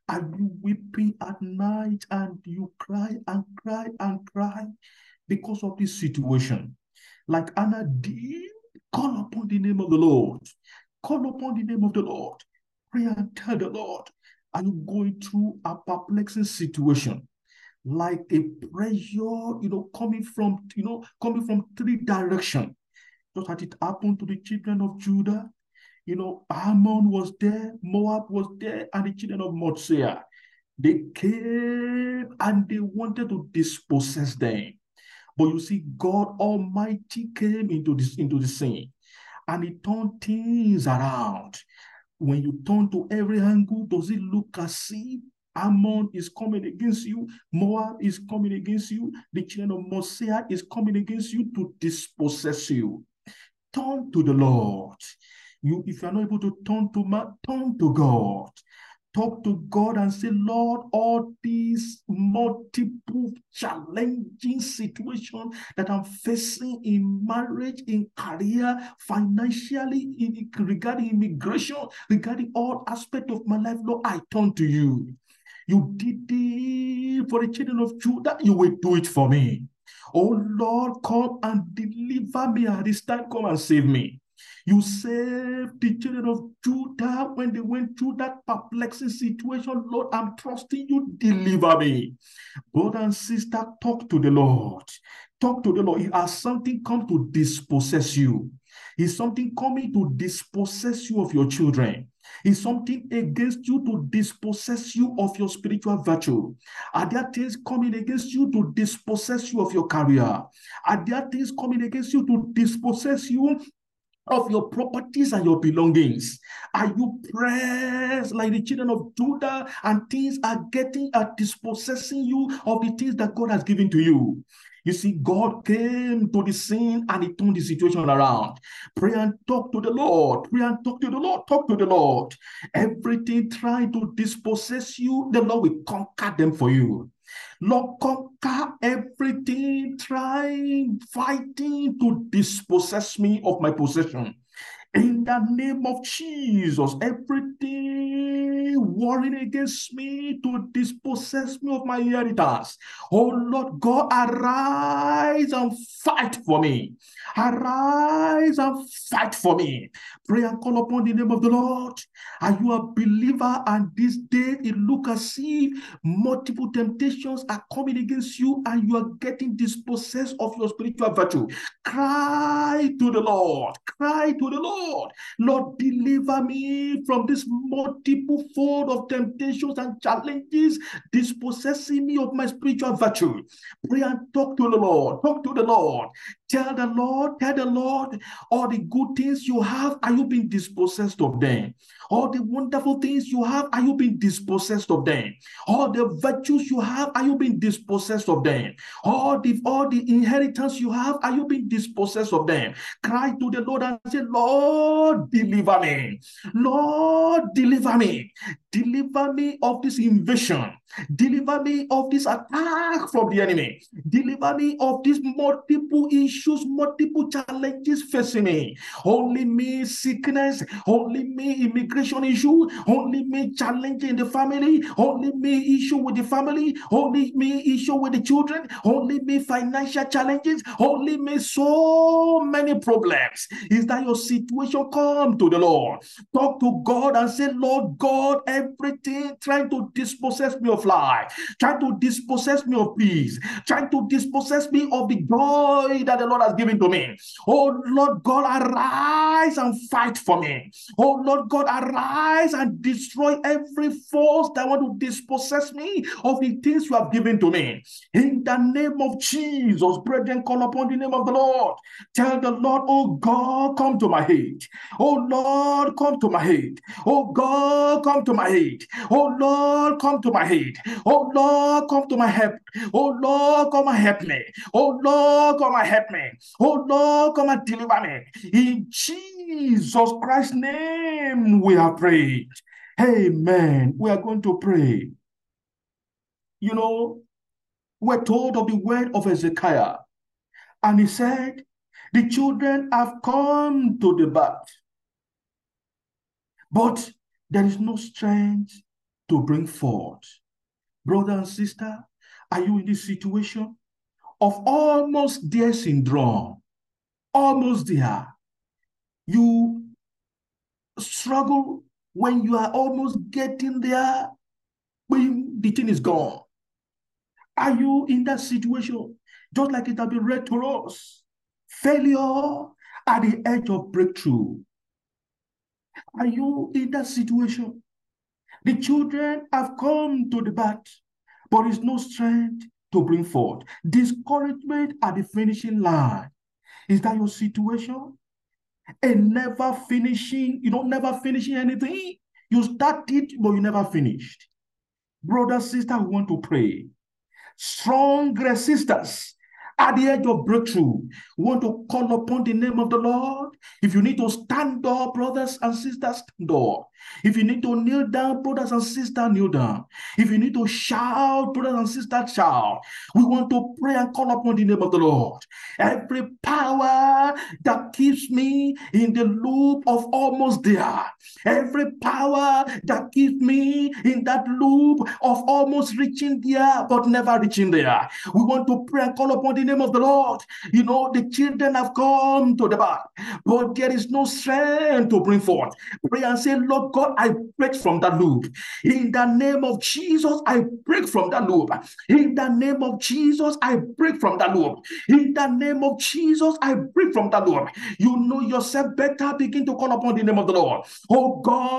Are you weeping at night and you cry and cry and cry because of this situation? Like Anna did, call upon the name of the Lord. Call upon the name of the Lord. Pray and tell the Lord, are you going through a perplexing situation? Like a pressure, you know, coming from, you know, coming from three directions. Just as it happened to the children of Judah. You know, Ammon was there, Moab was there, and the children of Mosiah. They came and they wanted to dispossess them. But you see, God Almighty came into this into the scene and He turned things around. When you turn to every angle, does it look as if Ammon is coming against you, Moab is coming against you, the children of Mosiah is coming against you to dispossess you? Turn to the Lord. You, if you are not able to turn to man, turn to God. Talk to God and say, Lord, all these multiple challenging situations that I'm facing in marriage, in career, financially, in, regarding immigration, regarding all aspects of my life, Lord, I turn to you. You did it for the children of Judah, you will do it for me. Oh Lord, come and deliver me at this time. Come and save me. You saved the children of Judah when they went through that perplexing situation. Lord, I'm trusting you. Deliver me. Brother and sister, talk to the Lord. Talk to the Lord. Has something come to dispossess you? Is something coming to dispossess you of your children? Is something against you to dispossess you of your spiritual virtue? Are there things coming against you to dispossess you of your career? Are there things coming against you to dispossess you of your properties and your belongings? Are you pressed like the children of Judah and things are getting at dispossessing you of the things that God has given to you? You see, God came to the scene and He turned the situation around. Pray and talk to the Lord. Pray and talk to the Lord. Talk to the Lord. Everything trying to dispossess you, the Lord will conquer them for you. Lord, conquer everything trying, fighting to dispossess me of my possession. In the name of Jesus, everything warring against me to dispossess me of my inheritance. Oh Lord God, arise and fight for me. Arise and fight for me. Pray and call upon the name of the Lord. Are you a believer? And this day it looks as if multiple temptations are coming against you and you are getting dispossessed of your spiritual virtue. Cry to the Lord. Cry to the Lord. Lord, Lord, deliver me from this multiple fold of temptations and challenges dispossessing me of my spiritual virtue. Pray and talk to the Lord. Talk to the Lord. Tell the Lord, tell the Lord, all the good things you have, are you being dispossessed of them? All the wonderful things you have, are you being dispossessed of them? All the virtues you have, are you being dispossessed of them? All the, all the inheritance you have, are you being dispossessed of them? Cry to the Lord and say, Lord, deliver me. Lord, deliver me. Deliver me of this invasion. Deliver me of this attack from the enemy. Deliver me of these multiple issues, multiple challenges facing me. Only me sickness, only me immigration issue, only me challenge in the family, only me issue with the family, only me issue with the children, only me financial challenges, only me so many problems. Is that your situation? Come to the Lord. Talk to God and say, Lord God, everything trying to dispossess me of life, trying to dispossess me of peace, trying to dispossess me of the joy that the Lord has given to me. Oh Lord God, arise and fight for me. Oh Lord God, arise and destroy every force that want to dispossess me of the things you have given to me. In the name of Jesus, brethren, call upon the name of the Lord. Tell the Lord, oh God, come to my aid. Oh Lord, come to my aid. Oh God, come to my aid. Oh Lord, come to my aid. Oh Lord, come to my help. Oh Lord, come and help me. Oh Lord, come and help me. Oh Lord, come and deliver me. In Jesus Christ's name we have prayed. Amen. We are going to pray. You know, we're told of the word of Hezekiah, and he said, the children have come to the birth, but there is no strength to bring forth. Brother and sister, are you in this situation of almost there syndrome? Almost there. You struggle when you are almost getting there, when the thing is gone. Are you in that situation? Just like it has been read to us. Failure at the edge of breakthrough. Are you in that situation? The children have come to the bat, but there's no strength to bring forth. Discouragement at the finishing line. Is that your situation? And never finishing, you know, never finishing anything. You started, but you never finished. Brother, sister, we want to pray. Strong resistors at the edge of breakthrough. We want to call upon the name of the Lord. If you need to stand up, brothers and sisters, stand up. If you need to kneel down, brothers and sisters, kneel down. If you need to shout, brothers and sisters, shout. We want to pray and call upon the name of the Lord. Every power that keeps me in the loop of almost there, every power that keeps me in that loop of almost reaching there but never reaching there, we want to pray and call upon the name of the Lord. You know, the children have come to the bar, but there is no strength to bring forth. Pray and say, Lord God, I break from that loop. In the name of Jesus, I break from that loop. In the name of Jesus, I break from that loop. In the name of Jesus, I break from that loop. You know yourself better. Begin to call upon the name of the Lord. Oh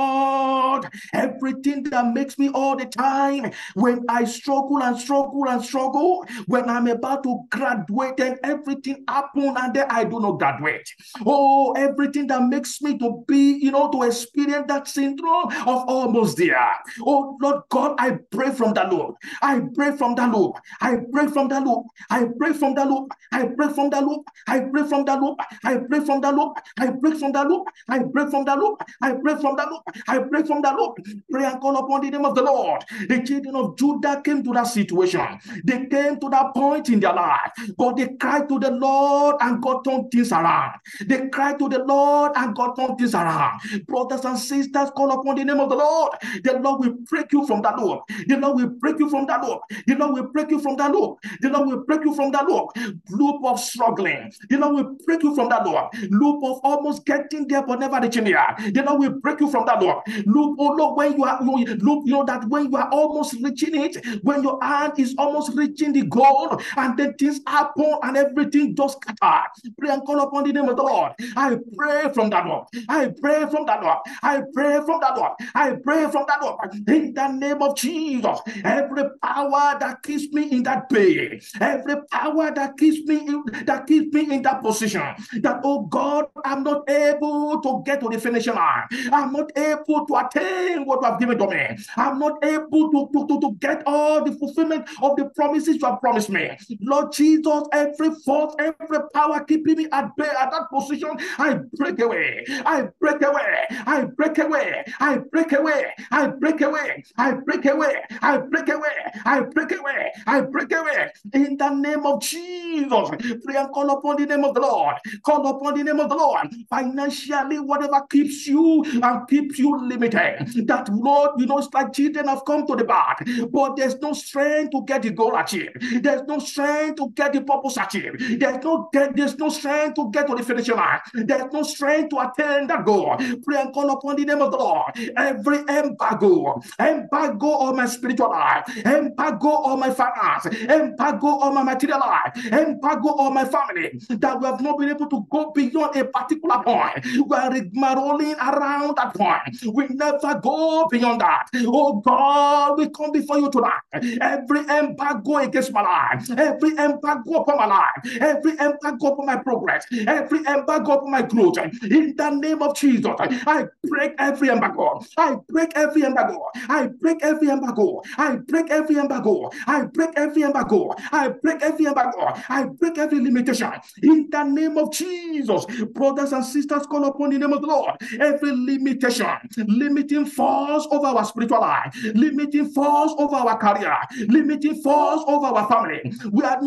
God, everything that makes me all the time, when I struggle and struggle and struggle, when I'm about to graduate and everything happen and then I do not graduate. Oh, everything that makes me to be, you know, to experience that syndrome of almost there. Oh Lord God, I pray from that loop. I pray from that loop. I pray from that loop. I pray from that loop. I pray from that loop. I pray from that loop. I pray from that loop. I break from that loop. I break from that loop. I break from that loop. I break from that loop. Pray and call upon the name of the Lord. The children of Judah came to that situation. They came to that point in their life, but they cried to the Lord and God turned things around. They cried to the Lord and God turned things around. Brothers and sisters, call upon the name of the Lord. The Lord will break you from that loop. The Lord will break you from that loop. The Lord will break you from that loop. The Lord will break you from that loop. Loop of struggling. The Lord will break you from that loop. Loop of almost getting there but never reaching there. The Lord will break you from that loop. Loop, oh Lord, when you are loop, you know that when you are almost reaching it, when your hand is almost reaching the goal, and then things happen and everything just scatter. Pray and call upon the name of the Lord. I pray from that loop. I pray from that loop. I pray from that loop. I pray from that loop. In the name of Jesus, every power that keeps me in that pain, every power that keeps me in, that keeps me in that position, that oh God, I'm not able to get to the finishing line. I'm not able to attain what you have given to me. I'm not able to, to, to, to get all the fulfillment of the promises you have promised me. Lord Jesus, every force, every power keeping me at bay at that position, I break away. I break away. I break away. I break away. I break away. I break away. I break away. I break away. I break away. In the name of Jesus, pray and call upon the name of the Lord. Call upon the name of the Lord. Financially, whatever keeps you and keeps you limited, that Lord, you know, it's like children have come to the back, but there's no strength to get the goal achieved. There's no strength to get the purpose achieved. There's no there's no strength to get to the finishing line. There's no strength to attain that goal. Pray and call upon the name of the Lord. Every embargo, embargo on my spiritual life, embargo on my finance, embargo on my material life, embargo on my family, that we have not been able to go beyond a particular point. We are rigmaroling around that point. We never go beyond that. Oh God, we come before you tonight. Every embargo against my life, every embargo upon my life, every embargo upon my progress, every embargo upon my growth, in the name of Jesus, I break every embargo. I break every embargo. I break every embargo. I break every embargo. I break every embargo. I break every embargo. I break every limitation. In the name of Jesus, brothers and sisters, call upon the name of the Lord. Every limitation, limiting force over our spiritual life, limiting force over our career, limiting force over our family. We are not able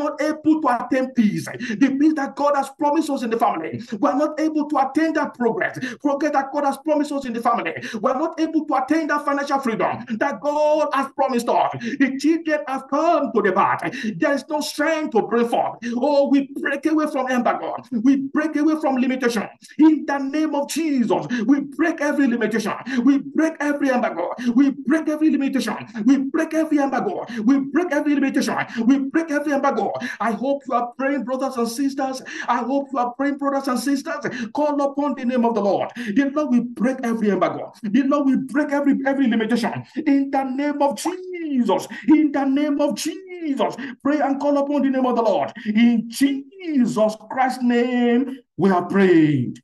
able to attain peace, the peace that God has promised us in the family. We are not able to attain that progress, progress that God has promised us in the family. We are not able to attain that financial freedom that God has promised us. The children have come to the part. There is no strength to bring forth. Oh, we break away from embargo. We break away from limitation. In the name of Jesus, we break every limitation. We break every embargo. We break every limitation. We break every embargo. We break every limitation. We break every embargo. I hope you are praying, brothers and sisters. I hope you are praying, brothers and sisters. Call upon the name of the Lord. The Lord will break every embargo. The Lord will break every every limitation. In the name of Jesus. In the name of Jesus. Pray and call upon the name of the Lord. In Jesus Christ's name, we are prayed.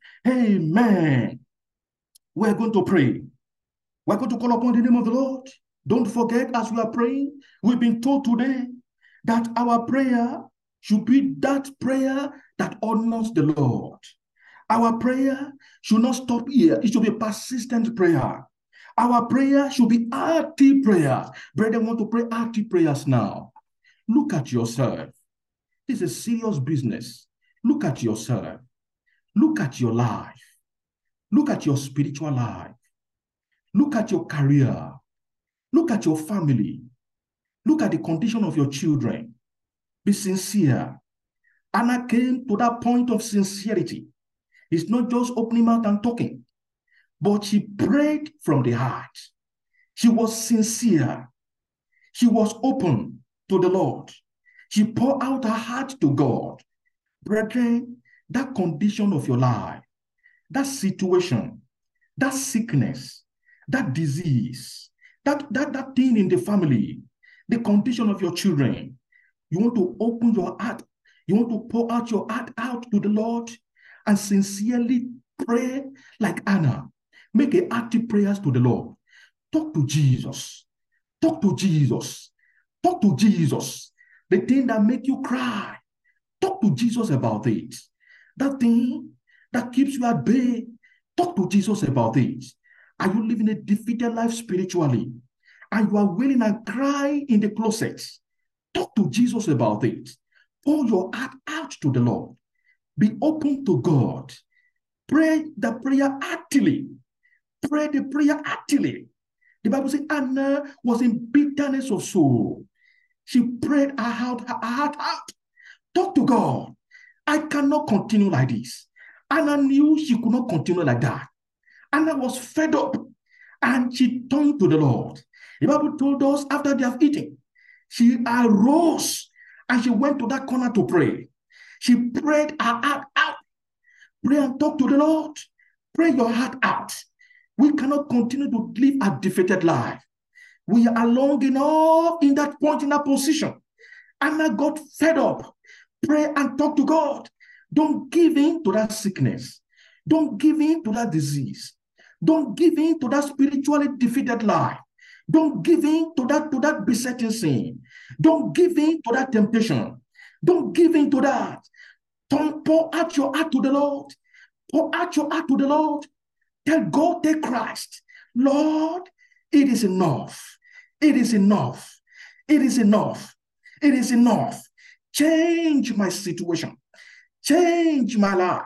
Amen. We're going to pray. We're going to call upon the name of the Lord. Don't forget, as we are praying, we've been told today that our prayer should be that prayer that honors the Lord. Our prayer should not stop here. It should be persistent prayer. Our prayer should be active prayers. Brethren, want to pray active prayers now. Look at yourself. This is serious business. Look at yourself. Look at your life. Look at your spiritual life. Look at your career. Look at your family. Look at the condition of your children. Be sincere. Anna came to that point of sincerity. It's not just opening mouth and talking, but she prayed from the heart. She was sincere. She was open to the Lord. She poured out her heart to God. Brethren, that condition of your life, that situation, that sickness, that disease, that, that, that thing in the family, the condition of your children, you want to open your heart, you want to pour out your heart out to the Lord and sincerely pray like Anna. Make a active prayers to the Lord. Talk to Jesus. Talk to Jesus. Talk to Jesus. The thing that make you cry, talk to Jesus about it. That thing that keeps you at bay, talk to Jesus about it. Are you living a defeated life spiritually? And you are willing and cry in the closet? Talk to Jesus about it. Pour your heart out to the Lord. Be open to God. Pray the prayer actively. Pray the prayer actively. The Bible says Anna was in bitterness of soul. She prayed her heart, her heart out. Talk to God. I cannot continue like this. Anna knew she could not continue like that. Anna was fed up and she turned to the Lord. The Bible told us after they have eaten, she arose and she went to that corner to pray. She prayed her heart out. Pray and talk to the Lord. Pray your heart out. We cannot continue to live a defeated life. We are long enough in that point, in that position. Anna got fed up. Pray and talk to God. Don't give in to that sickness. Don't give in to that disease. Don't give in to that spiritually defeated life. Don't give in to that, to that besetting sin. Don't give in to that temptation. Don't give in to that. Don't pour out your heart to the Lord. Pour out your heart to the Lord. Tell God, take Christ. Lord, it is enough. It is enough. It is enough. It is enough. Change my situation. Change my life.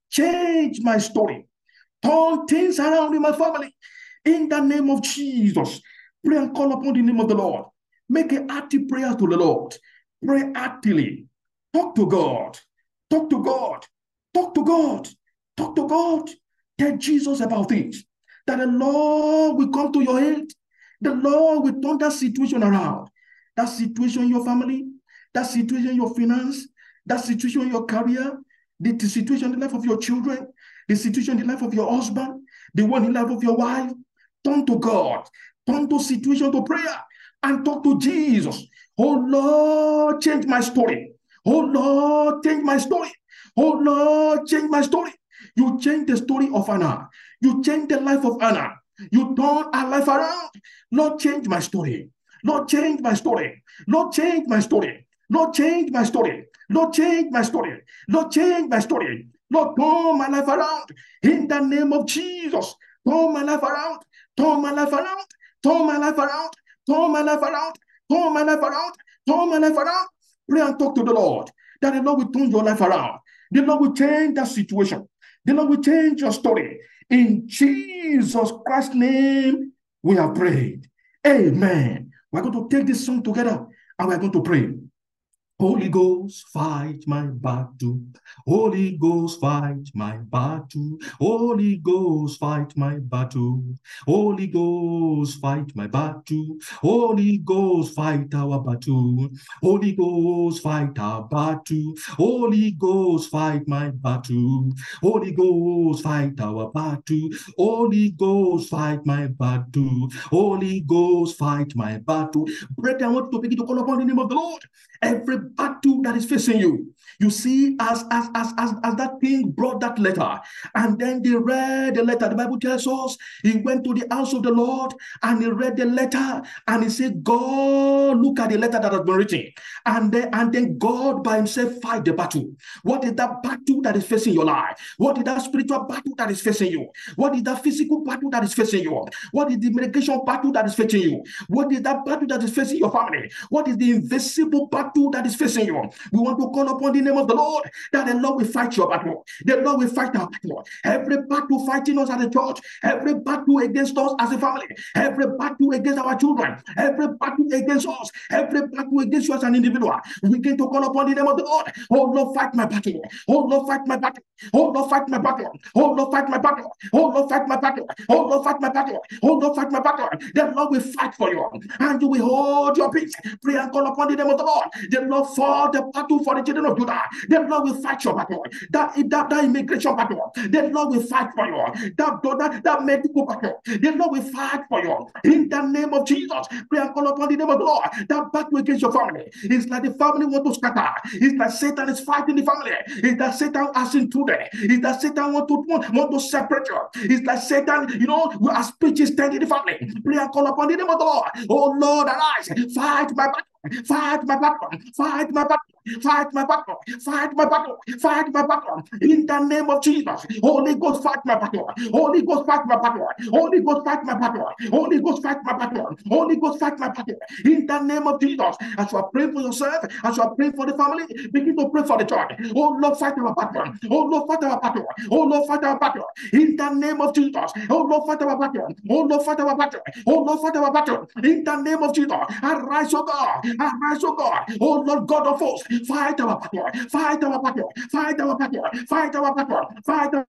Change my story. Turn things around in my family. In the name of Jesus. Pray and call upon the name of the Lord. Make an active prayer to the Lord. Pray actively. Talk to God. Talk to God. Talk to God. Talk to God. Tell Jesus about it. That the Lord will come to your aid. The Lord will turn that situation around. That situation in your family, that situation in your finance, that situation in your career, the, the situation in the life of your children, the situation in the life of your husband, the one in the life of your wife. Turn to God. Turn to situation to prayer and talk to Jesus. Oh Lord, change my story. Oh Lord, change my story. Oh Lord, change my story. You change the story of Anna. You change the life of Anna. You turn our life around. Lord, change my story. Lord, change my story. Lord, change my story. Lord, change my story. Lord, change my story. Lord, change my story. Lord, turn my life around. In the name of Jesus. Turn my life around. Turn my life around. Turn my life around. Turn my life around. Turn my life around. Turn my life around. Pray and talk to the Lord, that the Lord will turn your life around. The Lord will change that situation. The Lord will change your story. In Jesus Christ's name, we have prayed. Amen. We're going to take this song together and we're going to pray. Holy Ghost, fight my battle. Holy Ghost, fight my battle. Holy Ghost, fight my battle. Holy Ghost, fight my battle. Holy Ghost, fight our battle. Holy Ghost, fight our battle. Holy Ghost, fight my battle. Holy Ghost, fight our battle. Holy Ghost, fight my battle. Holy Ghost, fight my battle. Brethren, I want to begin to call upon the name of the Lord. Every battle that is facing you, you see, as, as, as, as, as that king brought that letter, and then they read the letter. The Bible tells us he went to the house of the Lord and he read the letter and he said, God, look at the letter that has been written. And then, and then God by himself fight the battle. What is that battle that is facing your life? What is that spiritual battle that is facing you? What is that physical battle that is facing you? What is the medication battle that is facing you? What is that battle that is facing your family? What is the invisible battle that is facing you? We want to call upon the name of the Lord, that the Lord will fight your battle. The Lord will fight our battle. Every battle fighting us as a church, every battle against us as a family, every battle against our children, every battle against us, every battle against you as an individual, we begin to call upon the name of the Lord. Oh Lord, fight my battle. Oh Lord, fight my battle. Oh Lord, fight my battle. Oh Lord, fight my battle. Oh Lord, fight my battle. Oh Lord, fight my battle. Oh Lord, fight my battle. The Lord will fight for you, and you will hold your peace. Pray and call upon the name of the Lord. The Lord fought the battle for the children of Judah. The Lord will fight your battle. That, that, that immigration battle, the Lord will fight for you. That, that, that medical battle, the Lord will fight for you. In the name of Jesus, pray and call upon the name of the Lord. That battle against your family, it's like the family want to scatter. It's like Satan is fighting the family. It's that Satan has intruded. It's that Satan want to want, want to separate you. It's like Satan, you know, as speech is standing in the family. Pray and call upon the name of the Lord. Oh Lord, arise, fight my battle. Fight my battle, fight my battle, fight my battle, fight my battle, fight my battle. In the name of Jesus, Holy Ghost, fight my battle. Holy Ghost, fight my battle. Holy Ghost, fight my battle. Holy Ghost, fight my battle. Holy Ghost, fight my battle. In the name of Jesus, as you are praying for yourself, as you are praying for the family, begin to pray for the church. Oh Lord, fight our battle. Oh Lord, fight our battle. Oh Lord, fight our battle. In the name of Jesus, oh Lord, fight our battle. Oh Lord, fight our battle. Oh Lord, fight our battle. In the name of Jesus, arise, oh God. Arise, oh God. Oh Lord God of hosts, fight our battle, fight our battle, fight our battle, fight our battle, fight our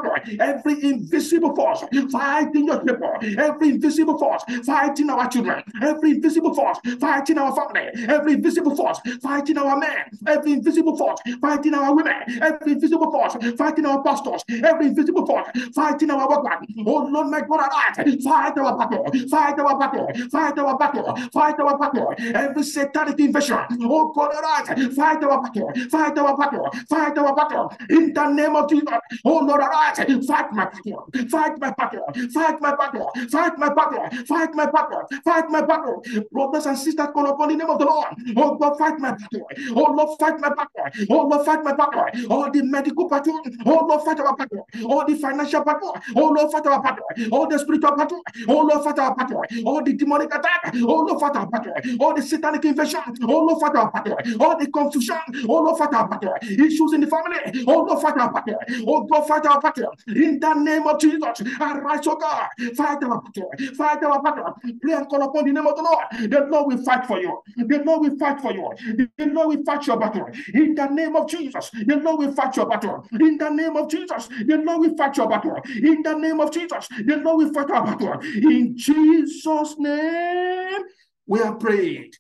every invisible force fighting your people, every invisible force fighting our children, every invisible force fighting our family, every invisible force fighting our men, every invisible force fighting our women, every invisible force fighting our pastors, every invisible force fighting our workers. Oh Lord, my God, arise, fight our battle, fight our battle, fight our battle, fight our battle, every satanic invasion. Oh God, arise, fight our battle, fight our battle, fight our battle in the name of Jesus. Oh Lord, arise, fight my battle, fight my battle, fight my battle, fight my battle, fight my battle, fight my battle. Brothers and sisters, call upon the name of the Lord. Oh Lord, fight my battle. Oh Lord, fight my battle. Oh Lord, fight my battle. All the medical battle. Oh Lord, fight our battle. All the financial battle. Oh Lord, fight our battle. All the spiritual battle. Oh Lord, fight our battle. All the demonic attack. Oh Lord, fight our battle. All the satanic invasion. Oh Lord, fight our battle. All the confusion. Oh Lord, fight our battle. Issues in the family. Oh Lord, fight our battle. Oh God, fight our battle in the name of Jesus. Arise, oh God, fight our battle, fight our battle. Pray and call upon the name of the Lord. The Lord will fight for you. The Lord will fight for you. The Lord will fight your battle in the name of Jesus. The Lord will fight your battle in the name of Jesus. The Lord will fight your battle in the name of Jesus. The Lord will fight our battle in Jesus' name. We are prayed.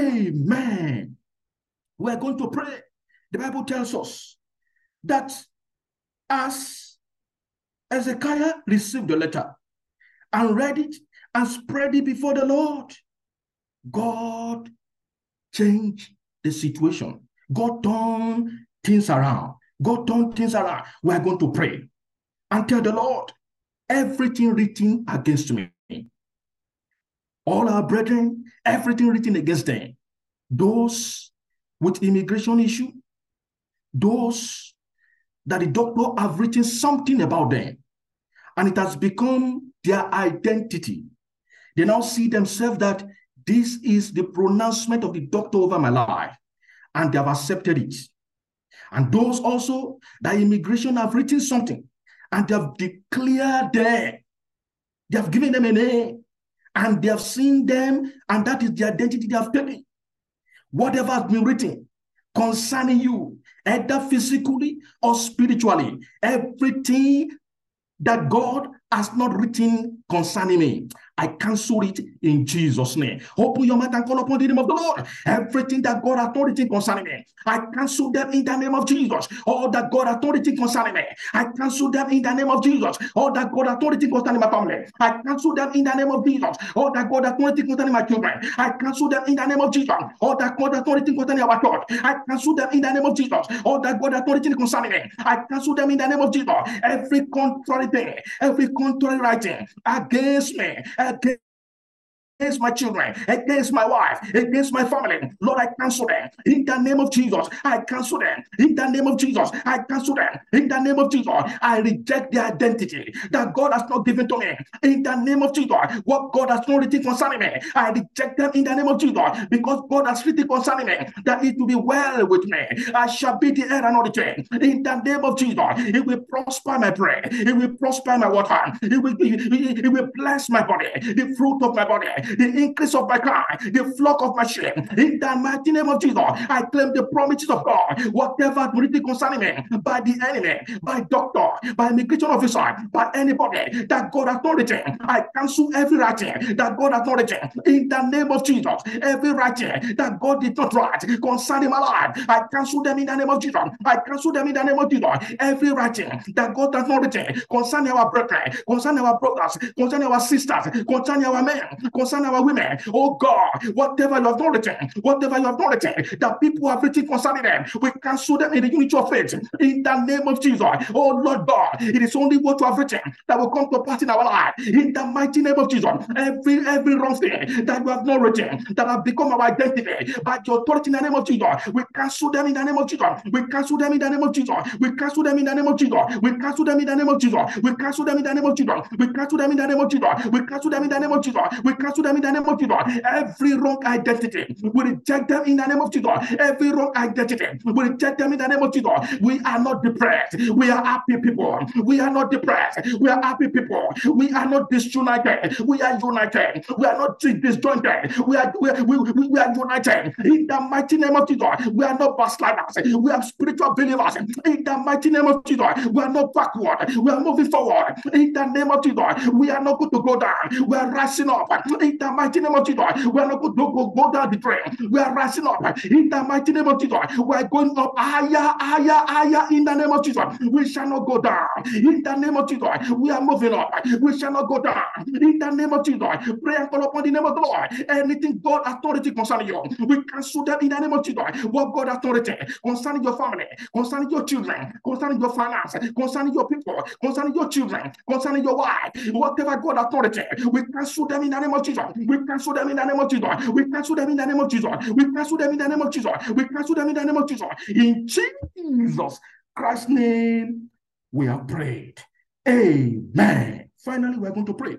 Amen. We are going to pray. The Bible tells us that as Hezekiah received the letter and read it and spread it before the Lord, God changed the situation. God turned things around. God turned things around. We are going to pray and tell the Lord, everything written against me, all our brethren, everything written against them, those with immigration issue, those that the doctor have written something about them, and it has become their identity. They now see themselves that this is the pronouncement of the doctor over my life. and they have accepted it. And those also that immigration have written something and they have declared them. They have given them a name and they have seen them, and that is the identity they have taken. Whatever has been written concerning you, either physically or spiritually, everything that God has not written concerning me, I cancel it in Jesus' name. Open your mouth and call upon the name of the Lord. Everything that God has not written concerning me, I cancel them in the name of Jesus. All that God has not written concerning me, I cancel them in the name of Jesus. All that God has not written concerning my family, I cancel them in the name of Jesus. All that God has not written concerning my children, I cancel them in the name of Jesus. All that God has not written concerning our church, I cancel them in the name of Jesus. All that God has not written concerning me, I cancel them in the name of Jesus. Every contrary thing, every contrary writing against me, against my children, against my wife, against my family, Lord, I cancel them in the name of Jesus. I cancel them in the name of Jesus. I cancel them in the name of Jesus. I reject the identity that God has not given to me in the name of Jesus. What God has not written concerning me, I reject them in the name of Jesus, because God has written concerning me that it will be well with me. I shall be the heir and not the tail in the name of Jesus. It will prosper my bread, it will prosper my water, it will, it, it will bless my body, the fruit of my body, the increase of my car, the flock of my sheep. In the mighty name of Jesus, I claim the promises of God. Whatever written concerning me by the enemy, by doctor, by immigration officer, by anybody that God has not written, I cancel every writing that God has not written. In the name of Jesus, every writing that God did not write concerning my life, I cancel them in the name of Jesus. I cancel them in the name of Jesus. Every writing that God has not written concerning our brethren, concerning our brothers, concerning our sisters, concerning our men, concerning our women, oh God, whatever you have not written, whatever you have not written, that people have written concerning them, we cancel them in the unity of faith, in the name of Jesus. Oh Lord God, it is only what you have written that will come to pass in our life, in the mighty name of Jesus. Every every wrong thing that you have not written, that have become our identity, by your authority in the name of Jesus, we cancel them in the name of Jesus. We cancel them in the name of Jesus. We cancel them in the name of Jesus. We cancel them in the name of Jesus. We cancel them in the name of Jesus. We cancel them in the name of Jesus. We cancel them in the name of Jesus. We cancel them in the name of Jesus. Every wrong identity, we reject them in the name of Jesus. Every wrong identity, we reject them in the name of Jesus. We are not depressed. We are happy people. We are not depressed. We are happy people. We are not disunited. We are united. We are not disjointed. We are we, we, we, we are united in the mighty name of Jesus. We are not backsliders. We are spiritual believers in the mighty name of Jesus. We are not backward. We are moving forward in the name of Jesus. We are not going to go down. We are rising up in the mighty name of Jesus. We are not going to go, go down the drain. We are rising up in the mighty name of Jesus. We are going up higher, higher, higher in the name of Jesus. We shall not go down in the name of Jesus. We are moving up. We shall not go down in the name of Jesus. Pray and call upon the name of the Lord. Anything God authority concerning you, we cancel them in the name of Jesus. What God authority concerning your family, concerning your children, concerning your finance, concerning your people, concerning your children, concerning your wife, whatever God authority, we cancel them in the name of Jesus. We cancel them in the name of Jesus. We cancel them in the name of Jesus. We cancel them in the name of Jesus. We cancel them in the name of Jesus. In Jesus Christ's name, we have prayed. Amen. Finally, we're going to pray.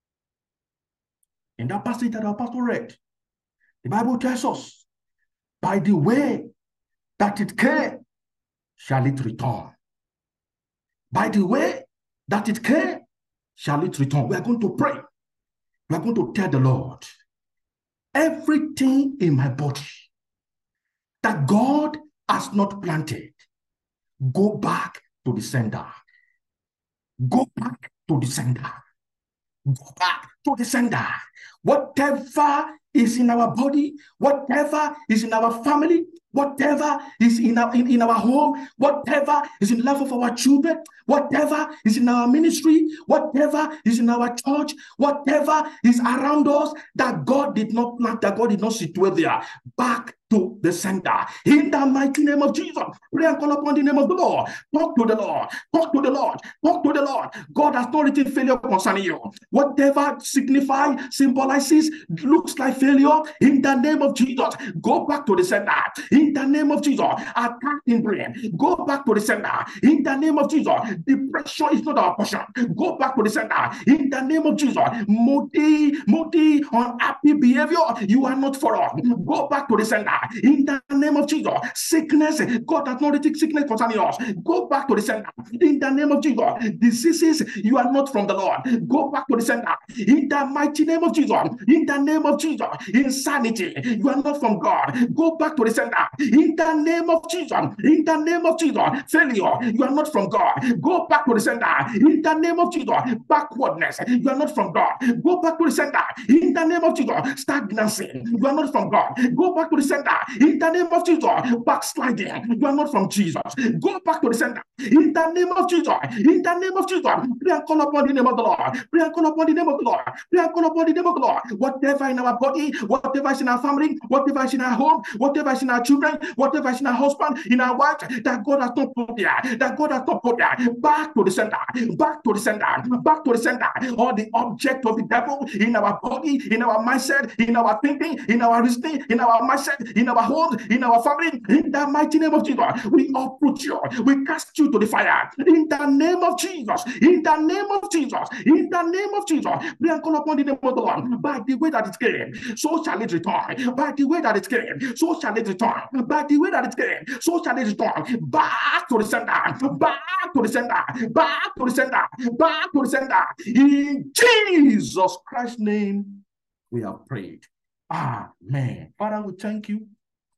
In that passage that our pastor read, the Bible tells us, by the way that it came, shall it return. By the way that it came, shall it return. We are going to pray. We are going to tell the Lord, everything in my body that God has not planted, go back to the sender. Go back to the sender. Go back to the sender. Whatever is in our body, whatever is in our family, whatever is in our, in, in our home, whatever is in the life of our children, whatever is in our ministry, whatever is in our church, whatever is around us that God did not plant, that God did not situate there, back to the center. In the mighty name of Jesus, pray and call upon the name of the Lord. Talk to the Lord. Talk to the Lord. Talk to the Lord. God has not written failure concerning you. Whatever signifies, symbolizes, looks like failure, in the name of Jesus, go back to the center. In the name of Jesus, attack in brain, go back to the center. In the name of Jesus, depression is not our portion. Go back to the center. In the name of Jesus, moody, moody, unhappy behavior, you are not for us. Go back to the center. In the name of Jesus, sickness, God has not written sickness concerning us. Go back to the center. In the name of Jesus, diseases, you are not from the Lord. Go back to the center. In the mighty name of Jesus, in the name of Jesus, insanity, you are not from God. Go back to the center. In the name of Jesus, in the name of Jesus, failure, you are not from God. Go back to the center. In the name of Jesus, backwardness, you are not from God. Go back to the center. In the name of Jesus, stagnancy, you are not from God. Go back to the center. In the name of Jesus, backsliding, you are not from Jesus. Go back to the center. In the name of Jesus, in the name of Jesus, pray and call upon the name of the Lord. Pray and call upon the name of the Lord. Pray and call upon the name of the Lord. Whatever in our body, whatever is in our family, whatever is in our home, whatever is in our children, whatever is in our husband, in our wife, that God has not put there, that God has not put there, back to the center, back to the center, back to the center. All the object of the devil in our body, in our mindset, in our thinking, in our reasoning, in our mindset, in our home, in our family, in the mighty name of Jesus, we uproot you, we cast you to the fire. In the name of Jesus, in the name of Jesus, in the name of Jesus, we are call upon the name of the Lord. By the way that it came, so shall it return. By the way that it came, so shall it return. By the way that it came, so shall it return. Back to the center, back to the center, back to the center, back to the center. In Jesus Christ's name, we have prayed. Amen. Father, we thank you.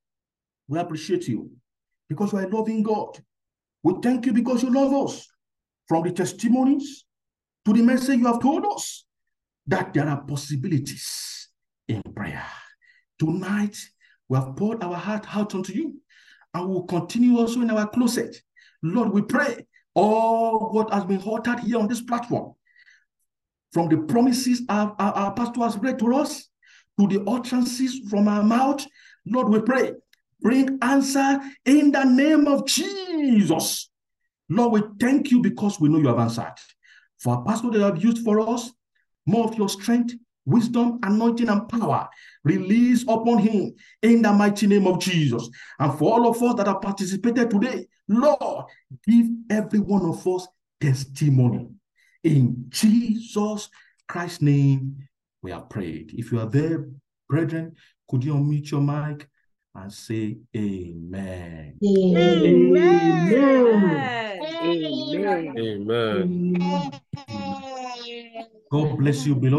We appreciate you because you are a loving God. We thank you because you love us. From the testimonies to the message you have told us, that there are possibilities in prayer. Tonight, we have poured our heart out unto you, and we will continue also in our closet. Lord, we pray all what has been uttered here on this platform, from the promises our, our, our pastor has read to us, to the utterances from our mouth, Lord, we pray, bring answer in the name of Jesus. Lord, we thank you because we know you have answered. For our pastor that you have used for us, more of your strength, wisdom, anointing, and power release upon him in the mighty name of Jesus. And for all of us that have participated today, Lord, give every one of us testimony. In Jesus Christ's name, we have prayed. If you are there, brethren, could you unmute your mic and say amen? Amen. Amen. Amen. Amen. God bless you, beloved.